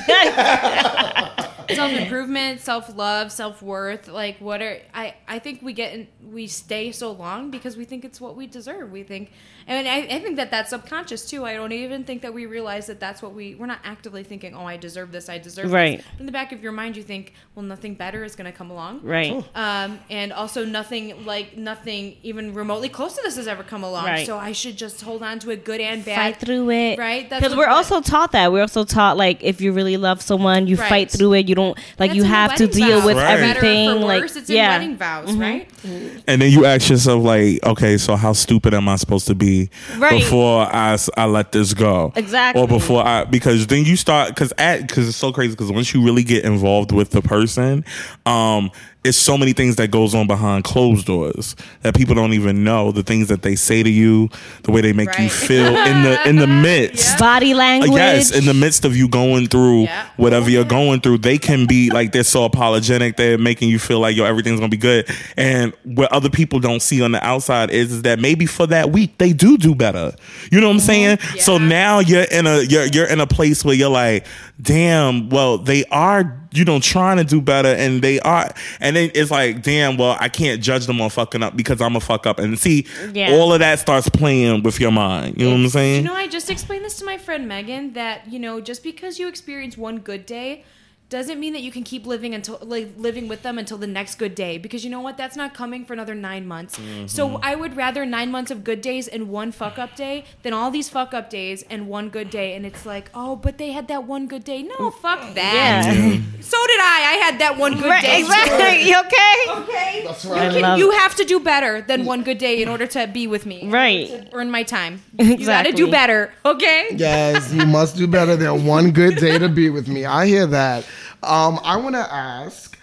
yeah. Self-improvement, self-love, self-worth. Like, what are I? I think we get in, we stay so long because we think it's what we deserve. We think, and I, I think that that's subconscious too. I don't even think that we realize that that's what we. We're not actively thinking, "Oh, I deserve this. I deserve
right.
this." In the back of your mind, you think, "Well, nothing better is going to come along."
Right.
Um, and also, nothing like nothing even remotely close to this has ever come along.
Right.
So I should just hold on to it, good and bad.
Fight through it.
Right.
Because we're also taught that. We're also taught like if you really love someone, you
right.
fight through it. You don't like
That's
you have to deal
vows.
with
right.
everything.
For
like
worse, it's
yeah.
in wedding vows, mm-hmm. right?
And then you ask yourself, like, okay, so how stupid am I supposed to be
right.
before I, I let this go?
Exactly.
Or before I, because then you start, because at, because it's so crazy, because once you really get involved with the person, um, it's so many things that goes on behind closed doors that people don't even know. The things that they say to you, the way they make right. you feel in the in the midst,
yeah. body language.
Uh, yes, in the midst of you going through yeah. whatever oh, you're yeah. going through, they can be like they're so apologetic. They're making you feel like yo everything's gonna be good. And what other people don't see on the outside is, is that maybe for that week they do do better. You know what I'm saying? Yeah. So now you're in a you're you're in a place where you're like, damn. Well, they are. You know, trying to do better, and they are, and then it's like, damn, well, I can't judge them on fucking up because I'm a fuck up, and see, yeah. all of that starts playing with your mind. You know what I'm saying?
You know, I just explained this to my friend Megan that you know, just because you experience one good day doesn't mean that you can keep living until like living with them until the next good day, because you know what, that's not coming for another nine months. Mm-hmm. So I would rather nine months of good days and one fuck up day than all these fuck up days and one good day. And it's like, oh, but they had that one good day. No, fuck that.
Yeah.
Yeah.
So did I. I had that one good
right,
day.
Exactly. You okay?
Okay.
That's right.
You, can, you have to do better than one good day in order to be with me.
Right.
To earn my time.
Exactly.
You got to do better. Okay.
Yes, you must do better than one good day to be with me. I hear that. Um, I want to ask,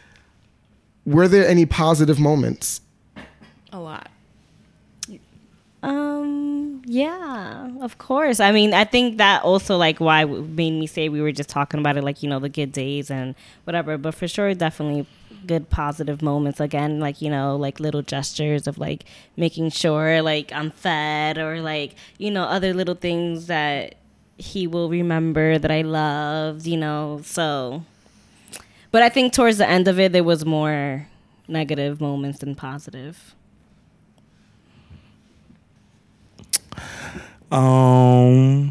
were there any positive moments?
A lot.
Um, yeah, of course. I mean, I think that also like why made me say we were just talking about it, like, you know, the good days and whatever, but for sure, definitely good positive moments. Again, like, you know, like little gestures of like making sure like I'm fed, or like, you know, other little things that he will remember that I loved, you know, so... But I think towards the end of it, there was more negative moments than positive.
Um,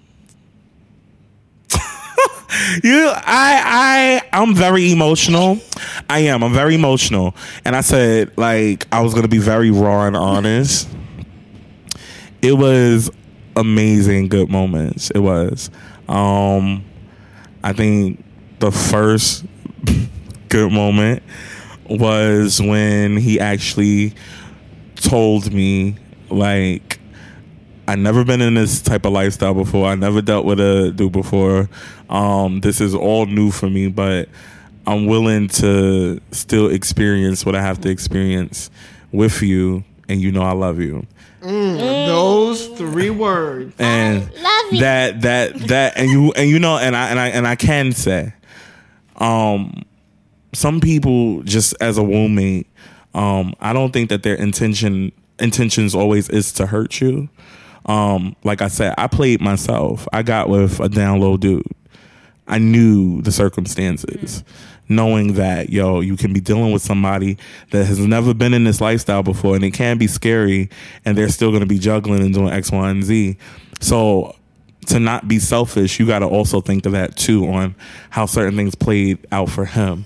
you, I, I, I'm very emotional. I am. I'm very emotional, and I said like I was gonna be very raw and honest. It was amazing, good moments. It was. Um, I think the first good moment was when he actually told me, like, I never been in this type of lifestyle before. I never dealt with a dude before. Um, this is all new for me, but I'm willing to still experience what I have to experience with you, and you know I love you.
Mm, those three words.
And
love you.
that that that and you and you know and I and I and I can say, um, some people just as a roommate, um, I don't think that their intention intentions always is to hurt you. Um, like I said, I played myself. I got with a down low dude. I knew the circumstances, mm-hmm. knowing that, yo, you can be dealing with somebody that has never been in this lifestyle before, and it can be scary, and they're still going to be juggling and doing X, Y, and Z. So to not be selfish, you got to also think of that too, on how certain things played out for him.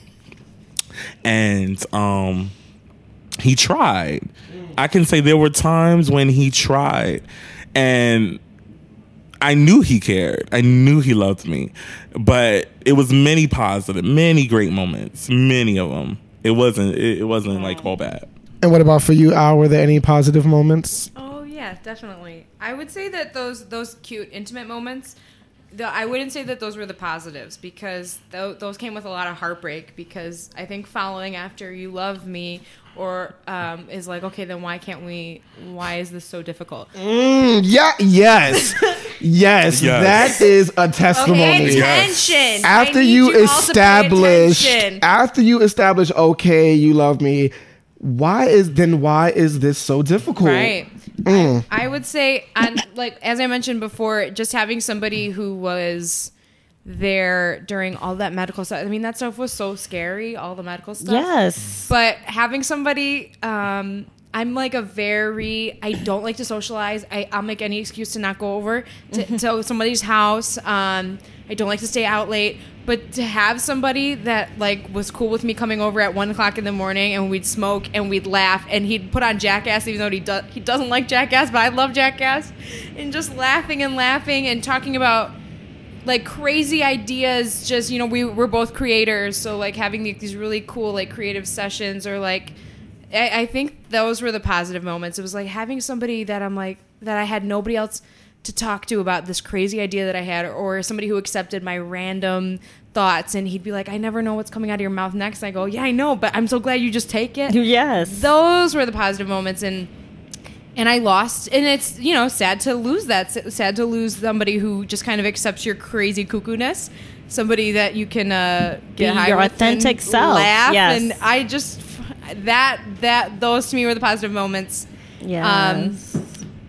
And um, he tried. I can say there were times when he tried, and I knew he cared. I knew he loved me, but it was many positive, many great moments, many of them. It wasn't. It, it wasn't like all bad.
And what about for you, Al? Were there any positive moments?
Oh yeah, definitely. I would say that those those cute, intimate moments. The, I wouldn't say that those were the positives, because th- those came with a lot of heartbreak, because I think following after you love me or um, is like, okay, then why can't we, why is this so difficult?
Mm, yeah, yes. yes,
Yes.
that is a testimony.
Okay,
Yes.
attention.
After
I need
you,
you all to pay
establish,
attention.
after you establish, okay, you love me, why is, then why is this so difficult?
Right.
Mm.
I, I would say, and like as I mentioned before, just having somebody who was there during all that medical stuff. I mean, that stuff was so scary, all the medical stuff.
Yes.
But having somebody, um, I'm like a very, I don't like to socialize. I, I'll make any excuse to not go over to, to somebody's house. Um, I don't like to stay out late. But to have somebody that like was cool with me coming over at one o'clock in the morning, and we'd smoke and we'd laugh, and he'd put on Jackass, even though he does he doesn't like Jackass, but I love Jackass, and just laughing and laughing and talking about like crazy ideas. Just, you know, we we're both creators, so like having these really cool like creative sessions, or like I, I think those were the positive moments. It was like having somebody that I'm like that I had nobody else to talk to about this crazy idea that I had, or somebody who accepted my random thoughts, and he'd be like, I never know what's coming out of your mouth next. And I go, yeah, I know, but I'm so glad you just take it.
Yes.
Those were the positive moments, and and I lost, and it's, you know, sad to lose that, sad to lose somebody who just kind of accepts your crazy cuckoo-ness, somebody that you can uh, get
Be
high
your
with
authentic
and
self.
laugh,
Yes.
and I just, that, that, those to me were the positive moments.
Yes.
Um,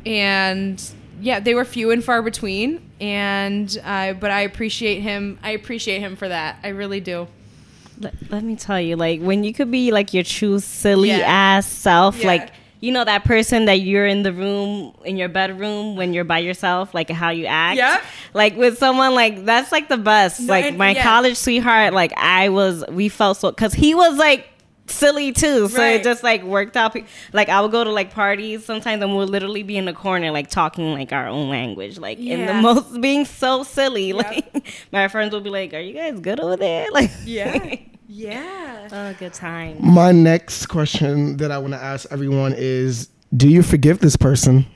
and yeah, they were few and far between, and uh, but I appreciate him. I appreciate him for that. I really do.
let, let me tell you, like, when you could be like your true silly
Yeah.
ass self,
Yeah.
like, you know, that person that you're in the room, in your bedroom when you're by yourself, like how you act.
Yep.
Like with someone, like, that's like the best.
No,
like
and-
my
yeah.
college sweetheart, like I was, we felt so, cause he was like silly too. So
Right.
it just like worked out. Like I would go to like parties sometimes and we'll literally be in the corner, like talking like our own language, like in the
Yeah.
most, being so silly. Like my friends will be like, are you guys good over there? Like,
Yeah. Yeah.
oh, good time.
My next question that I want to ask everyone is, do you forgive this person?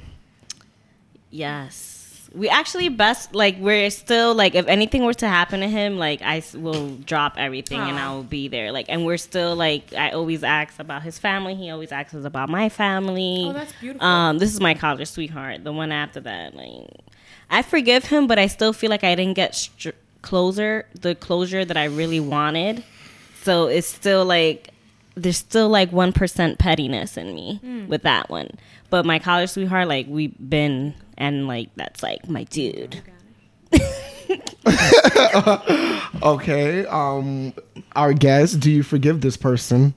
Yes. We actually best, like, we're still, like, if anything were to happen to him, like, I s- will drop everything and I will be there. Like, and we're still, like, I always ask about his family. He always asks us about my family.
Oh, that's beautiful.
Um, this is my college sweetheart. The one after that, like, I forgive him, but I still feel like I didn't get str- closure, the closure that I really wanted. So it's still, like, there's still, like, one percent pettiness in me with that one. But my college sweetheart, like, we've been, and, like, that's, like, my dude.
Okay. Um, our guest, do you forgive this person?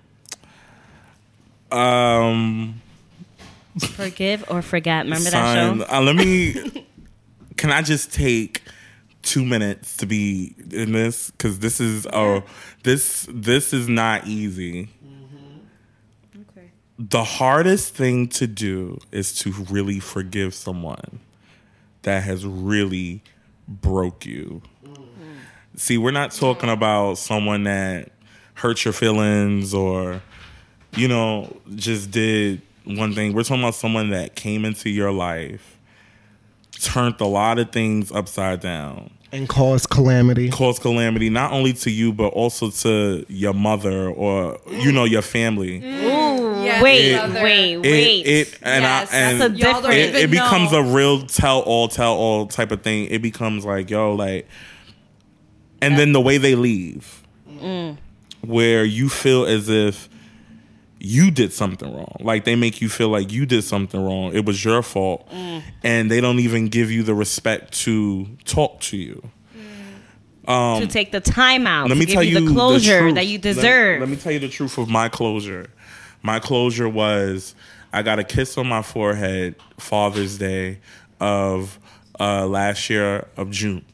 Um,
Forgive or forget. Remember
son,
that show?
uh, let me. Can I just take two minutes to be in this, because this is oh this this is not easy.
Okay.
The hardest thing to do is to really forgive someone that has really broke you. See, we're not talking about someone that hurt your feelings or, you know, just did one thing. We're talking about someone that came into your life, turned a lot of things upside down,
And cause calamity.
caused calamity not only to you but also to your mother or, you know, your family.
Ooh,
Yes,
wait,
brother.
wait,
It,
wait.
it and
Yes,
I and
that's a
Y'all don't
different.
it, it
even
becomes
know.
a real tell all tell all type of thing. It becomes like, yo, like, and then the way they leave, where you feel as if you did something wrong. Like they make you feel like you did something wrong. It was your fault. Mm. And they don't even give you the respect to talk to you.
Mm. Um, to take the time out.
Let
to
me
give
tell
you
you
the closure
the
that you deserve.
Let, let me tell you the truth of my closure. My closure was I got a kiss on my forehead Father's Day of uh, last year of June.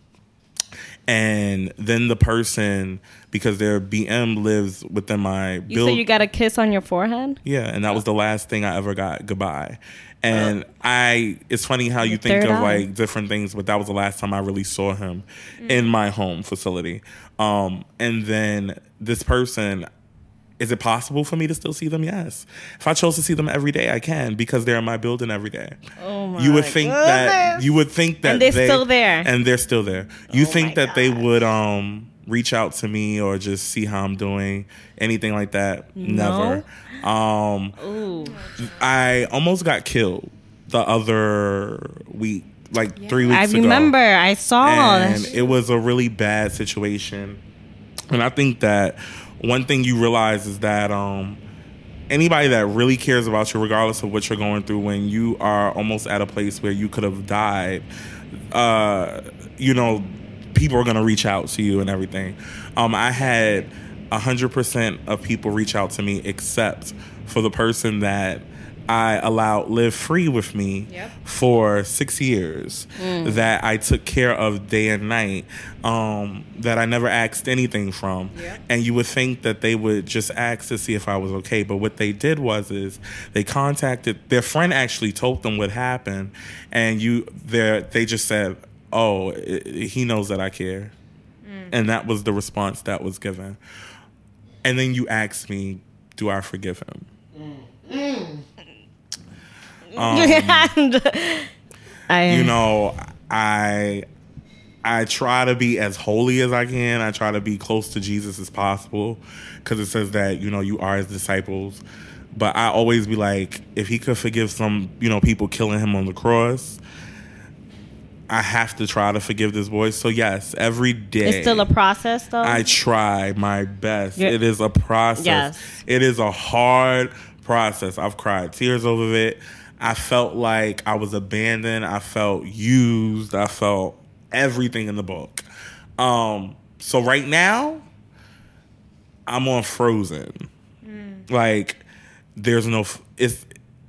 And then the person, because their B M lives within my
you
build.
said you got a kiss on your forehead?
Yeah, and that was the last thing I ever got. Goodbye. And oh. I, it's funny how you
the
think of
eye.
like different things, but that was the last time I really saw him mm. in my home facility. Um, and then this person, is it possible for me to still see them? Yes. If I chose to see them every day, I can because they're in my building every day.
Oh my
You would think
goodness.
that you would think that
and they're
they,
still there,
and they're still there. You
oh
think that
gosh.
they would um, reach out to me or just see how I'm doing, anything like that?
No?
Never. Um,
Ooh.
I almost got killed the other week, like yeah. three weeks
I
ago.
I remember. I saw.
And it was a really bad situation, and I think that. One thing you realize is that um, anybody that really cares about you, regardless of what you're going through, when you are almost at a place where you could have died, uh, you know, people are going to reach out to you and everything. Um, I had one hundred percent of people reach out to me except for the person that I allowed live free with me yep. for six years mm. that I took care of day and night, um, that I never asked anything from. Yep. And you would think that they would just ask to see if I was okay. But what they did was is they contacted, their friend actually told them what happened. And you, they just said, oh, it, he knows that I care. Mm. And that was the response that was given. And then you asked me, do I forgive him? Mm. Mm. Um, I, you know, I I try to be as holy as I can. I try to be close to Jesus as possible because it says that, you know, you are his disciples. But I always be like, if he could forgive some, you know, people killing him on the cross, I have to try to forgive this boy. So yes, every day.
It's still a process, though?
I try my best.
You're,
it is a process.
Yes.
It is a hard process. I've cried tears over it. I felt like I was abandoned. I felt used. I felt everything in the book. Um, so right now, I'm on Frozen. Mm. Like, there's no. It's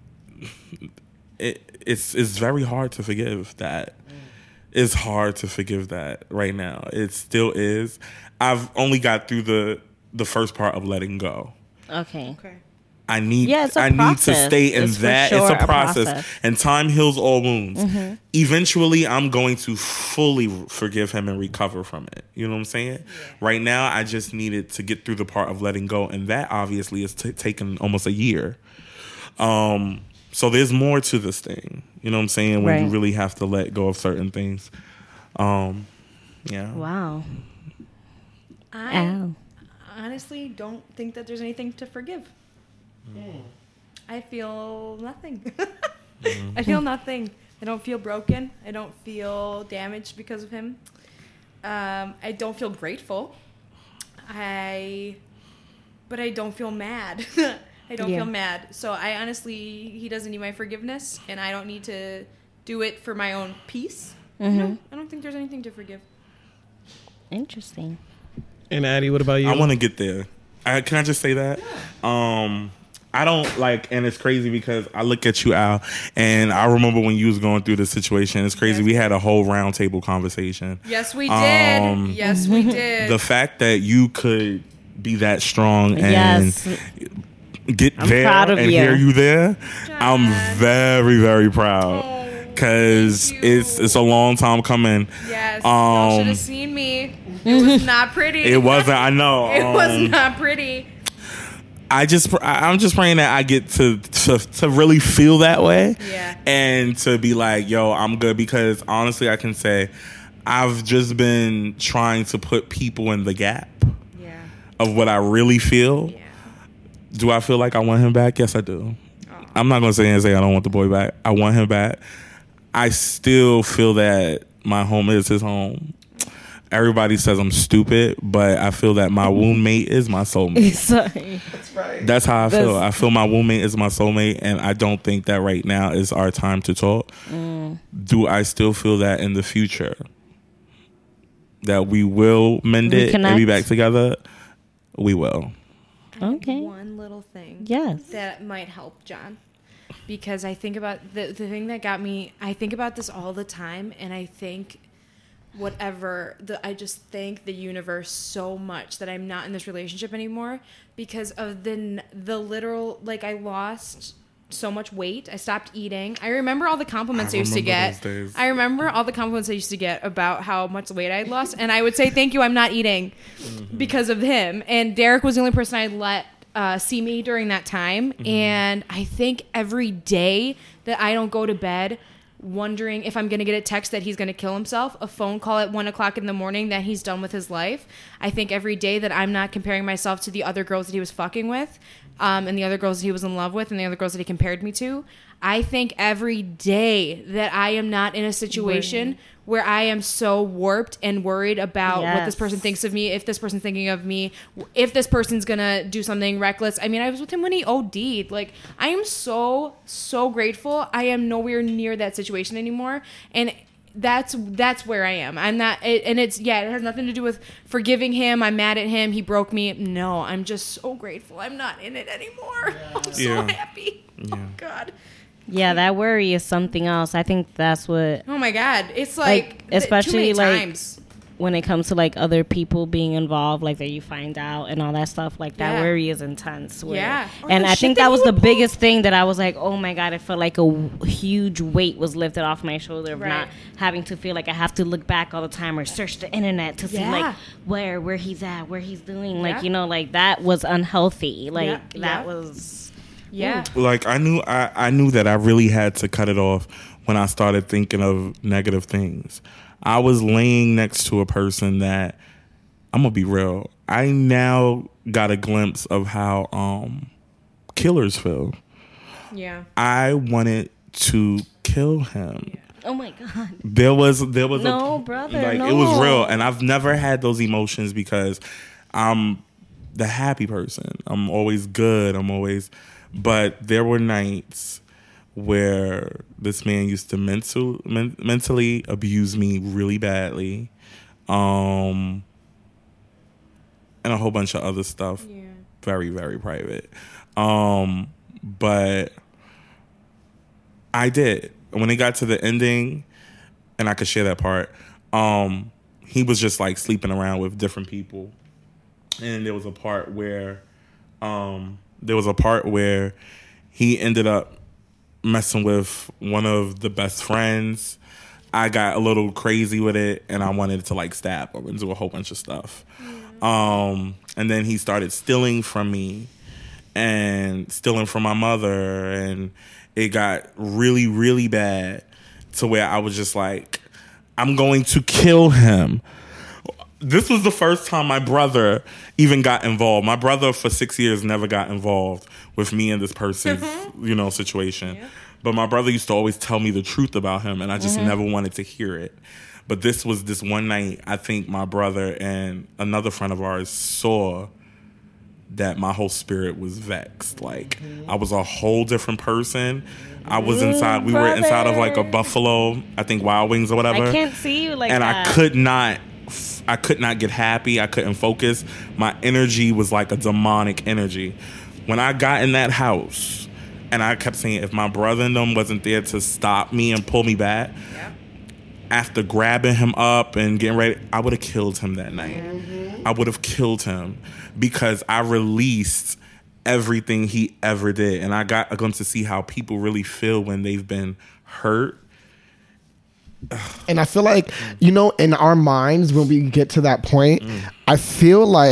it, it's it's very hard to forgive that. Mm. It's hard to forgive that right now. It still is. I've only got through the the first part of letting go.
Okay. Okay.
I need
yeah, it's a
I
process.
need to stay in
it's
that.
Sure
it's a process.
a process.
And time heals all wounds. Mm-hmm. Eventually, I'm going to fully forgive him and recover from it. You know what I'm saying? Yeah. Right now, I just needed to get through the part of letting go. And that obviously is t- taken almost a year. Um, so there's more to this thing. You know what I'm saying? When right. you really have to let go of certain things. Um, yeah.
Wow.
I Ow. honestly don't think that there's anything to forgive. Mm. I feel nothing. mm. I feel nothing. I don't feel broken. I don't feel damaged because of him. Um, I don't feel grateful. I, but I don't feel mad. I don't yeah. feel mad. So I honestly, he doesn't need my forgiveness, and I don't need to do it for my own peace. Mm-hmm. No, I don't think there's anything to forgive.
Interesting.
And Addie, what about you?
I want to get there. I, can I just say that? Yeah. Um, I don't like, and it's crazy because I look at you, Al, and I remember when you was going through the situation. It's crazy. Yes. We had a whole round table conversation.
Yes, we did. Um, yes, we did.
The fact that you could be that strong and
yes.
get
I'm
there
proud of
and
you.
hear you there, John. I'm very, very proud. Because oh, it's it's a long time coming.
Yes,
um,
y'all should have seen me. It was not pretty.
It wasn't. I know.
It
um,
was not pretty.
I just, I'm just praying that I get to, to to really feel that way,
yeah,
and to be like, yo, I'm good. Because honestly, I can say, I've just been trying to put people in the gap,
yeah,
of what I really feel.
Yeah.
Do I feel like I want him back? Yes, I do. Oh. I'm not gonna say and say I don't want the boy back. I want him back. I still feel that my home is his home. everybody says I'm stupid, but I feel that my womb mate is my soulmate.
Sorry.
That's right.
That's how I feel.
That's-
I feel my womb mate is my soulmate, and I don't think that right now is our time to talk.
Mm.
Do I still feel that in the future? That we will mend it and be
Reconnect?
back together? We will.
Okay.
One little thing.
Yes.
That might help John. Because I think about the the thing that got me, I think about this all the time, and I think whatever, the, I just thank the universe so much that I'm not in this relationship anymore because of the the literal, like I lost so much weight. I stopped eating. I remember all the compliments I,
I
used to
remember
get.
those days.
I remember all the compliments I used to get about how much weight I lost, and I would say, thank you, I'm not eating
Mm-hmm.
because of him. And Derek was the only person I let uh, see me during that time.
Mm-hmm.
And I think every day that I don't go to bed wondering if I'm going to get a text that he's going to kill himself, a phone call at one o'clock in the morning that he's done with his life. I think every day that I'm not comparing myself to the other girls that he was fucking with, um, and the other girls that he was in love with, and the other girls that he compared me to. I think every day that I am not in a situation where I am so warped and worried about what this
Yes.
person thinks of me, if this person's thinking of me, if this person's gonna do something reckless. I mean, I was with him when he O D'd. Like, I am so, so grateful. I am nowhere near that situation anymore. And that's that's where I am. I'm not, it, and it's, yeah, it has nothing to do with forgiving him. I'm mad at him. He broke me. No, I'm just so grateful. I'm not in it anymore. I'm so
Yeah.
happy.
Yeah.
Oh, God.
Yeah, that worry is something else. I think that's what,
Oh, my God. It's
like,
like, th-
especially
too many
like
times.
when it comes to like other people being involved, like that you find out and all that stuff. Like that
Yeah.
worry is intense. where-
Yeah. Or
and
the
I
shit
think
that
that
he
was the
would pull.
biggest thing that I was like, oh my God, I felt like a w- huge weight was lifted off my shoulder of
Right.
not having to feel like I have to look back all the time or search the internet to see
Yeah.
like where where he's at, where he's doing. Like
Yeah.
you know, like that was unhealthy. Like
Yeah.
that
Yeah.
was.
Yeah.
Like I knew I, I knew that I really had to cut it off when I started thinking of negative things. I was laying next to a person that, I'm gonna be real, I now got a glimpse of how um killers feel.
Yeah.
I wanted to kill him.
Oh my God.
There was there was
No,
a,
brother,
like
no.
it was real, and I've never had those emotions because I'm the happy person. I'm always good. I'm always, but there were nights where this man used to mental men, mentally abuse me really badly, um, and a whole bunch of other stuff.
Yeah.
Very very private, um, but I did. When it got to the ending, and I could share that part, um, he was just like sleeping around with different people. And there was a part where um, there was a part where he ended up messing with one of the best friends. I got a little crazy with it, and I wanted to like stab him and do a whole bunch of stuff. Um, and then he started stealing from me and stealing from my mother, and it got really, really bad to where I was just like, I'm going to kill him. This was the first time my brother even got involved. My brother for six years never got involved with me and this person's, you know, situation. Yeah. But my brother used to always tell me the truth about him, and I just mm-hmm. never wanted to hear it. But this was this one night, I think my brother and another friend of ours saw that my whole spirit was vexed. Like, I was a whole different person. I was inside, we
Brother.
were inside of like a Buffalo, I think Wild Wings or whatever.
I can't see you like
and
that.
And I could not, I could not get happy. I couldn't focus. My energy was like a demonic energy. When I got in that house, and I kept saying, if my brother and them wasn't there to stop me and pull me back, yeah. after grabbing him up and getting ready, I would have killed him that night. Mm-hmm. I would have killed him because I released everything he ever did. And I got a glimpse to see how people really feel when they've been hurt.
And I feel like, you know, in our minds, when we get to that point,
mm.
I feel like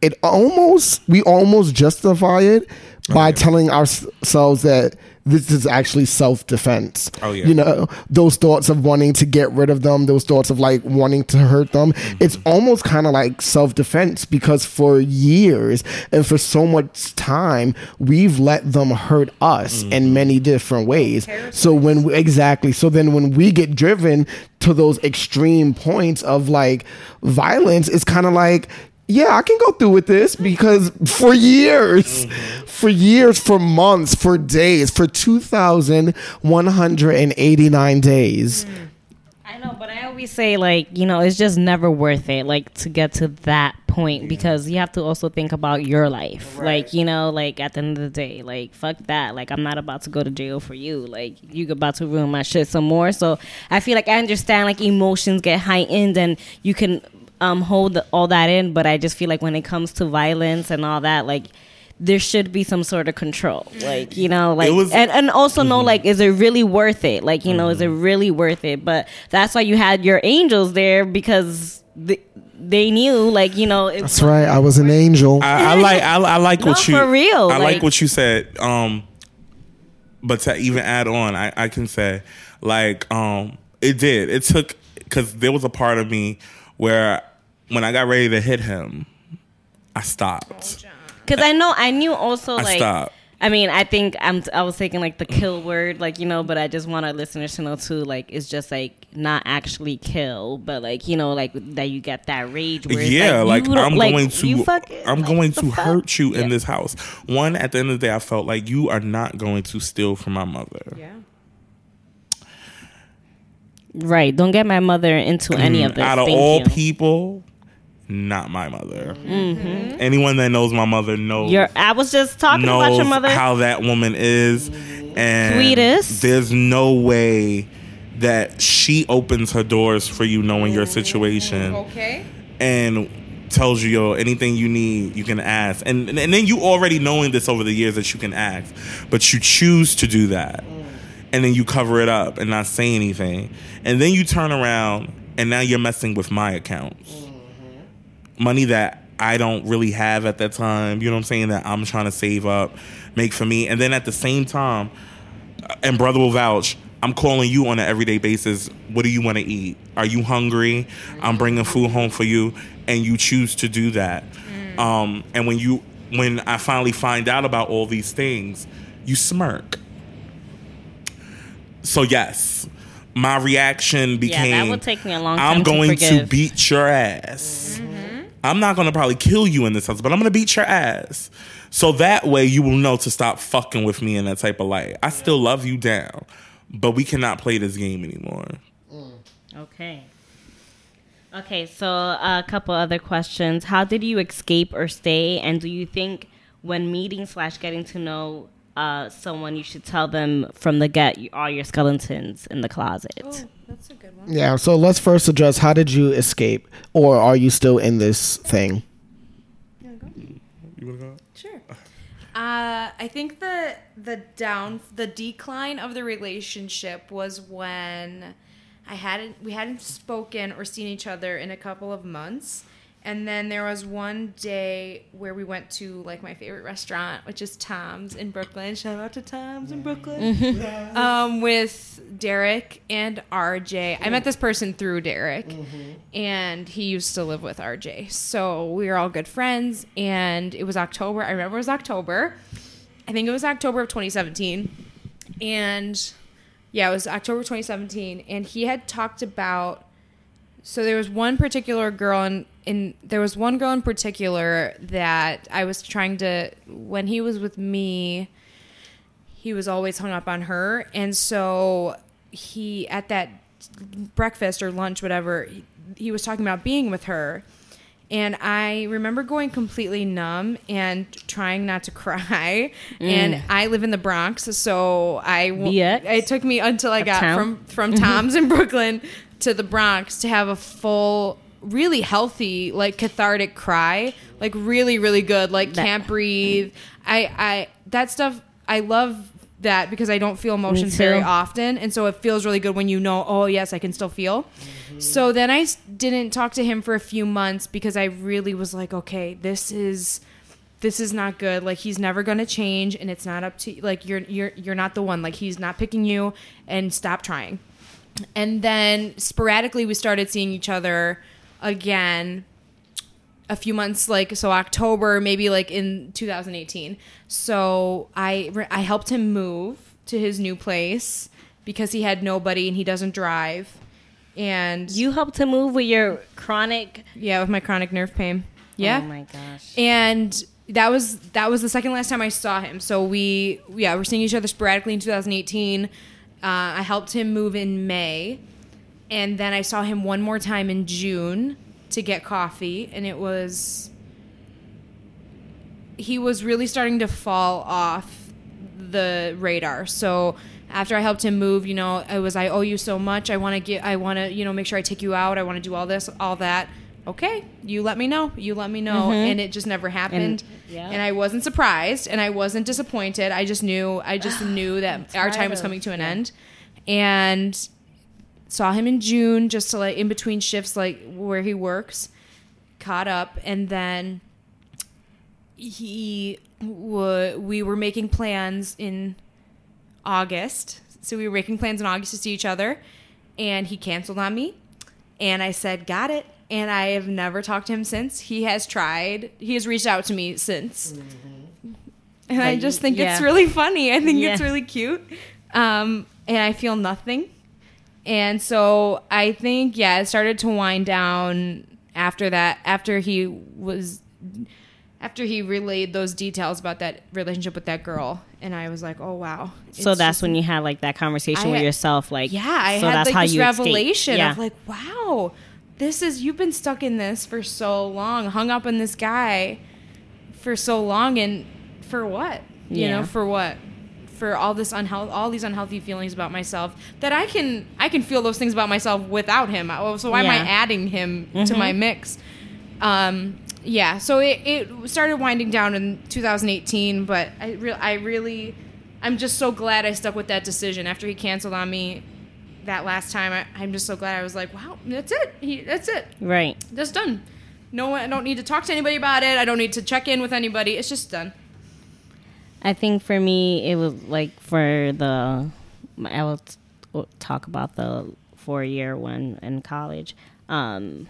it almost we almost justify it by okay. telling ourselves that this is actually self-defense.
Oh, yeah.
You know, those thoughts of wanting to get rid of them, those thoughts of like wanting to hurt them. Mm-hmm. It's almost kind of like self-defense because for years and for so much time, we've let them hurt us mm-hmm. in many different ways. So when we, exactly. So then when we get driven to those extreme points of like violence, it's kind of like, yeah, I can go through with this because for years, mm-hmm. for years, for months, for days, for two thousand one hundred eighty-nine days.
Mm. I know, but I always say, like, you know, it's just never worth it, like, to get to that point yeah. because you have to also think about your life. Right. Like, you know, like, at the end of the day, like, fuck that. Like, I'm not about to go to jail for you. Like, you about to ruin my shit some more. So I feel like I understand, like, emotions get heightened and you can... Um, hold all that in, but I just feel like when it comes to violence and all that, like there should be some sort of control, like you know, like was, and, and also mm-hmm. know like is it really worth it? Like you mm-hmm. know, is it really worth it? But that's why you had your angels there because they, they knew, like you know. It,
that's right, I was an angel.
I, I like I, I like what
no,
you
for real.
I
like,
like what you said. Um, but to even add on, I, I can say like um, it did. It took because there was a part of me where. When I got ready to hit him, I stopped.
Because I know, I knew also,
I
like,
stopped.
I mean, I think I'm, I was taking, like, the kill word, like, you know, but I just want our listeners to know, too, like, it's just, like, not actually kill, but, like, you know, like, that you get that rage where
yeah,
it's like,
like, I'm
like,
going to,
fucking,
I'm
like,
going to
fuck?
hurt you
yeah.
in this house. One, at the end of the day, I felt like you are not going to steal from my mother.
Yeah.
Right. Don't get my mother into any of this.
Out of
Thank
all
you.
people... Not my mother.
Mm-hmm.
Anyone that knows my mother knows.
You're, I was just talking
knows
about your mother.
How that woman is, and
sweetest.
There's no way that she opens her doors for you, knowing your situation.
Okay.
And tells you, yo, anything you need, you can ask, and and then you already knowing this over the years that you can ask, but you choose to do that, and then you cover it up and not say anything, and then you turn around and now you're messing with my accounts. Money that I don't really have at that time, you know what I'm saying, that I'm trying to save up, make for me. And then at the same time, and brother will vouch, I'm calling you on an everyday basis. What do you want to eat? Are you hungry? I'm bringing food home for you. And you choose to do that. Mm. Um, and when you, when I finally find out about all these things, you smirk. So yes, my reaction became,
yeah, that would take me a long time
I'm going
to,
to beat your ass. Mm-hmm. I'm not going to probably kill you in this house, but I'm going to beat your ass. So that way you will know to stop fucking with me in that type of light. I still love you down, but we cannot play this game anymore.
Mm. Okay. Okay, so a couple other questions. How did you escape or stay? And do you think when meeting slash getting to know uh, someone, you should tell them from the get all your skeletons in the closet?
Oh, that's a good one.
Yeah, so let's first address, how did you escape? Or are you still in this thing?
You wanna go?
You wanna go?
Sure. Uh, I think the the down the decline of the relationship was when I hadn't we hadn't spoken or seen each other in a couple of months. And then there was one day where we went to, like, my favorite restaurant, which is Tom's in Brooklyn. Shout out to Tom's in Brooklyn. Mm-hmm. Um, with Derek and R J. I met this person through Derek, mm-hmm. and he used to live with R J. So we were all good friends, and it was October. I remember it was October. I think it was October of twenty seventeen. And, yeah, it was October twenty seventeen. And he had talked about... So there was one particular girl in, in there was one girl in particular that I was trying to, when he was with me, he was always hung up on her. And so he, at that breakfast or lunch, whatever, he, he was talking about being with her. And I remember going completely numb and trying not to cry. Mm. And I live in the Bronx, so I
B X?
It took me until I got
Uptown?
from, from Tom's in Brooklyn to the Bronx to have a full, really healthy, like, cathartic cry. Like, really, really good. Like,
that,
can't breathe. I, I, that stuff, I love that because I don't feel emotions very often. And so it feels really good when you know, oh, yes, I can still feel. Mm-hmm. So then I didn't talk to him for a few months because I really was like, okay, this is... this is not good. Like, he's never going to change, and it's not up to like you're you're you're not the one. Like, he's not picking you, and stop trying. And then sporadically we started seeing each other again a few months, like, so October, maybe like in two thousand eighteen. So I I helped him move to his new place because he had nobody and he doesn't drive. And
you helped him move with your chronic
yeah, with my chronic nerve pain. Yeah.
Oh my gosh.
And that was that was the second last time I saw him. So we yeah, we're seeing each other sporadically in two thousand eighteen. Uh, I helped him move in May, and then I saw him one more time in June to get coffee, and it was he was really starting to fall off the radar. So after I helped him move, you know, it was I owe you so much. I want to get I want to, you know, make sure I take you out. I want to do all this, all that. Okay, you let me know. You let me know. Mm-hmm. And it just never happened. And, yeah. and I wasn't surprised and I wasn't disappointed. I just knew I just knew that our time was coming to an yeah. end. And saw him in June just to like in between shifts like where he works. Caught up, and then he w- we were making plans in August. So we were making plans in August to see each other, and he canceled on me. And I said, "Got it." And I have never talked to him since. He has tried. He has reached out to me since. Mm-hmm. And but I just think yeah. it's really funny. I think yeah. it's really cute. Um, and I feel nothing. And so I think, yeah, it started to wind down after that, after he was, after he relayed those details about that relationship with that girl. And I was like, oh, wow.
So that's just, when you had like that conversation
I,
with yourself. Like,
yeah, I
so
had
that's
like
how
this
you
revelation
yeah.
of like, wow. This is, you've been stuck in this for so long, hung up on this guy for so long, and for what? You yeah. know, for what? For all this unhealth, all these unhealthy feelings about myself that I can, I can feel those things about myself without him. So why yeah. am I adding him mm-hmm. to my mix? Um, yeah. So it, it started winding down in two thousand eighteen, but I, re- I really, I'm just so glad I stuck with that decision after he canceled on me. That last time, I, I'm just so glad. I was like, wow, that's it. He, that's it.
Right.
That's done. No, I don't need to talk to anybody about it. I don't need to check in with anybody. It's just done.
I think for me, it was like for the, I will t- talk about the four-year one in college. Um,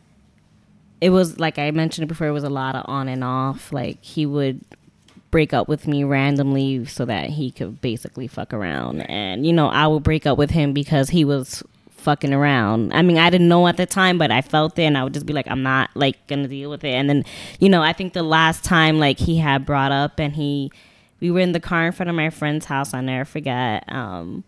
it was, like I mentioned before, it was a lot of on and off. Like, he would break up with me randomly so that he could basically fuck around. And, you know, I would break up with him because he was fucking around. I mean, I didn't know at the time, but I felt it, and I would just be like, I'm not, like, gonna deal with it. And then, you know, I think the last time, like, he had brought up, and he, we were in the car in front of my friend's house, I'll never forget, um,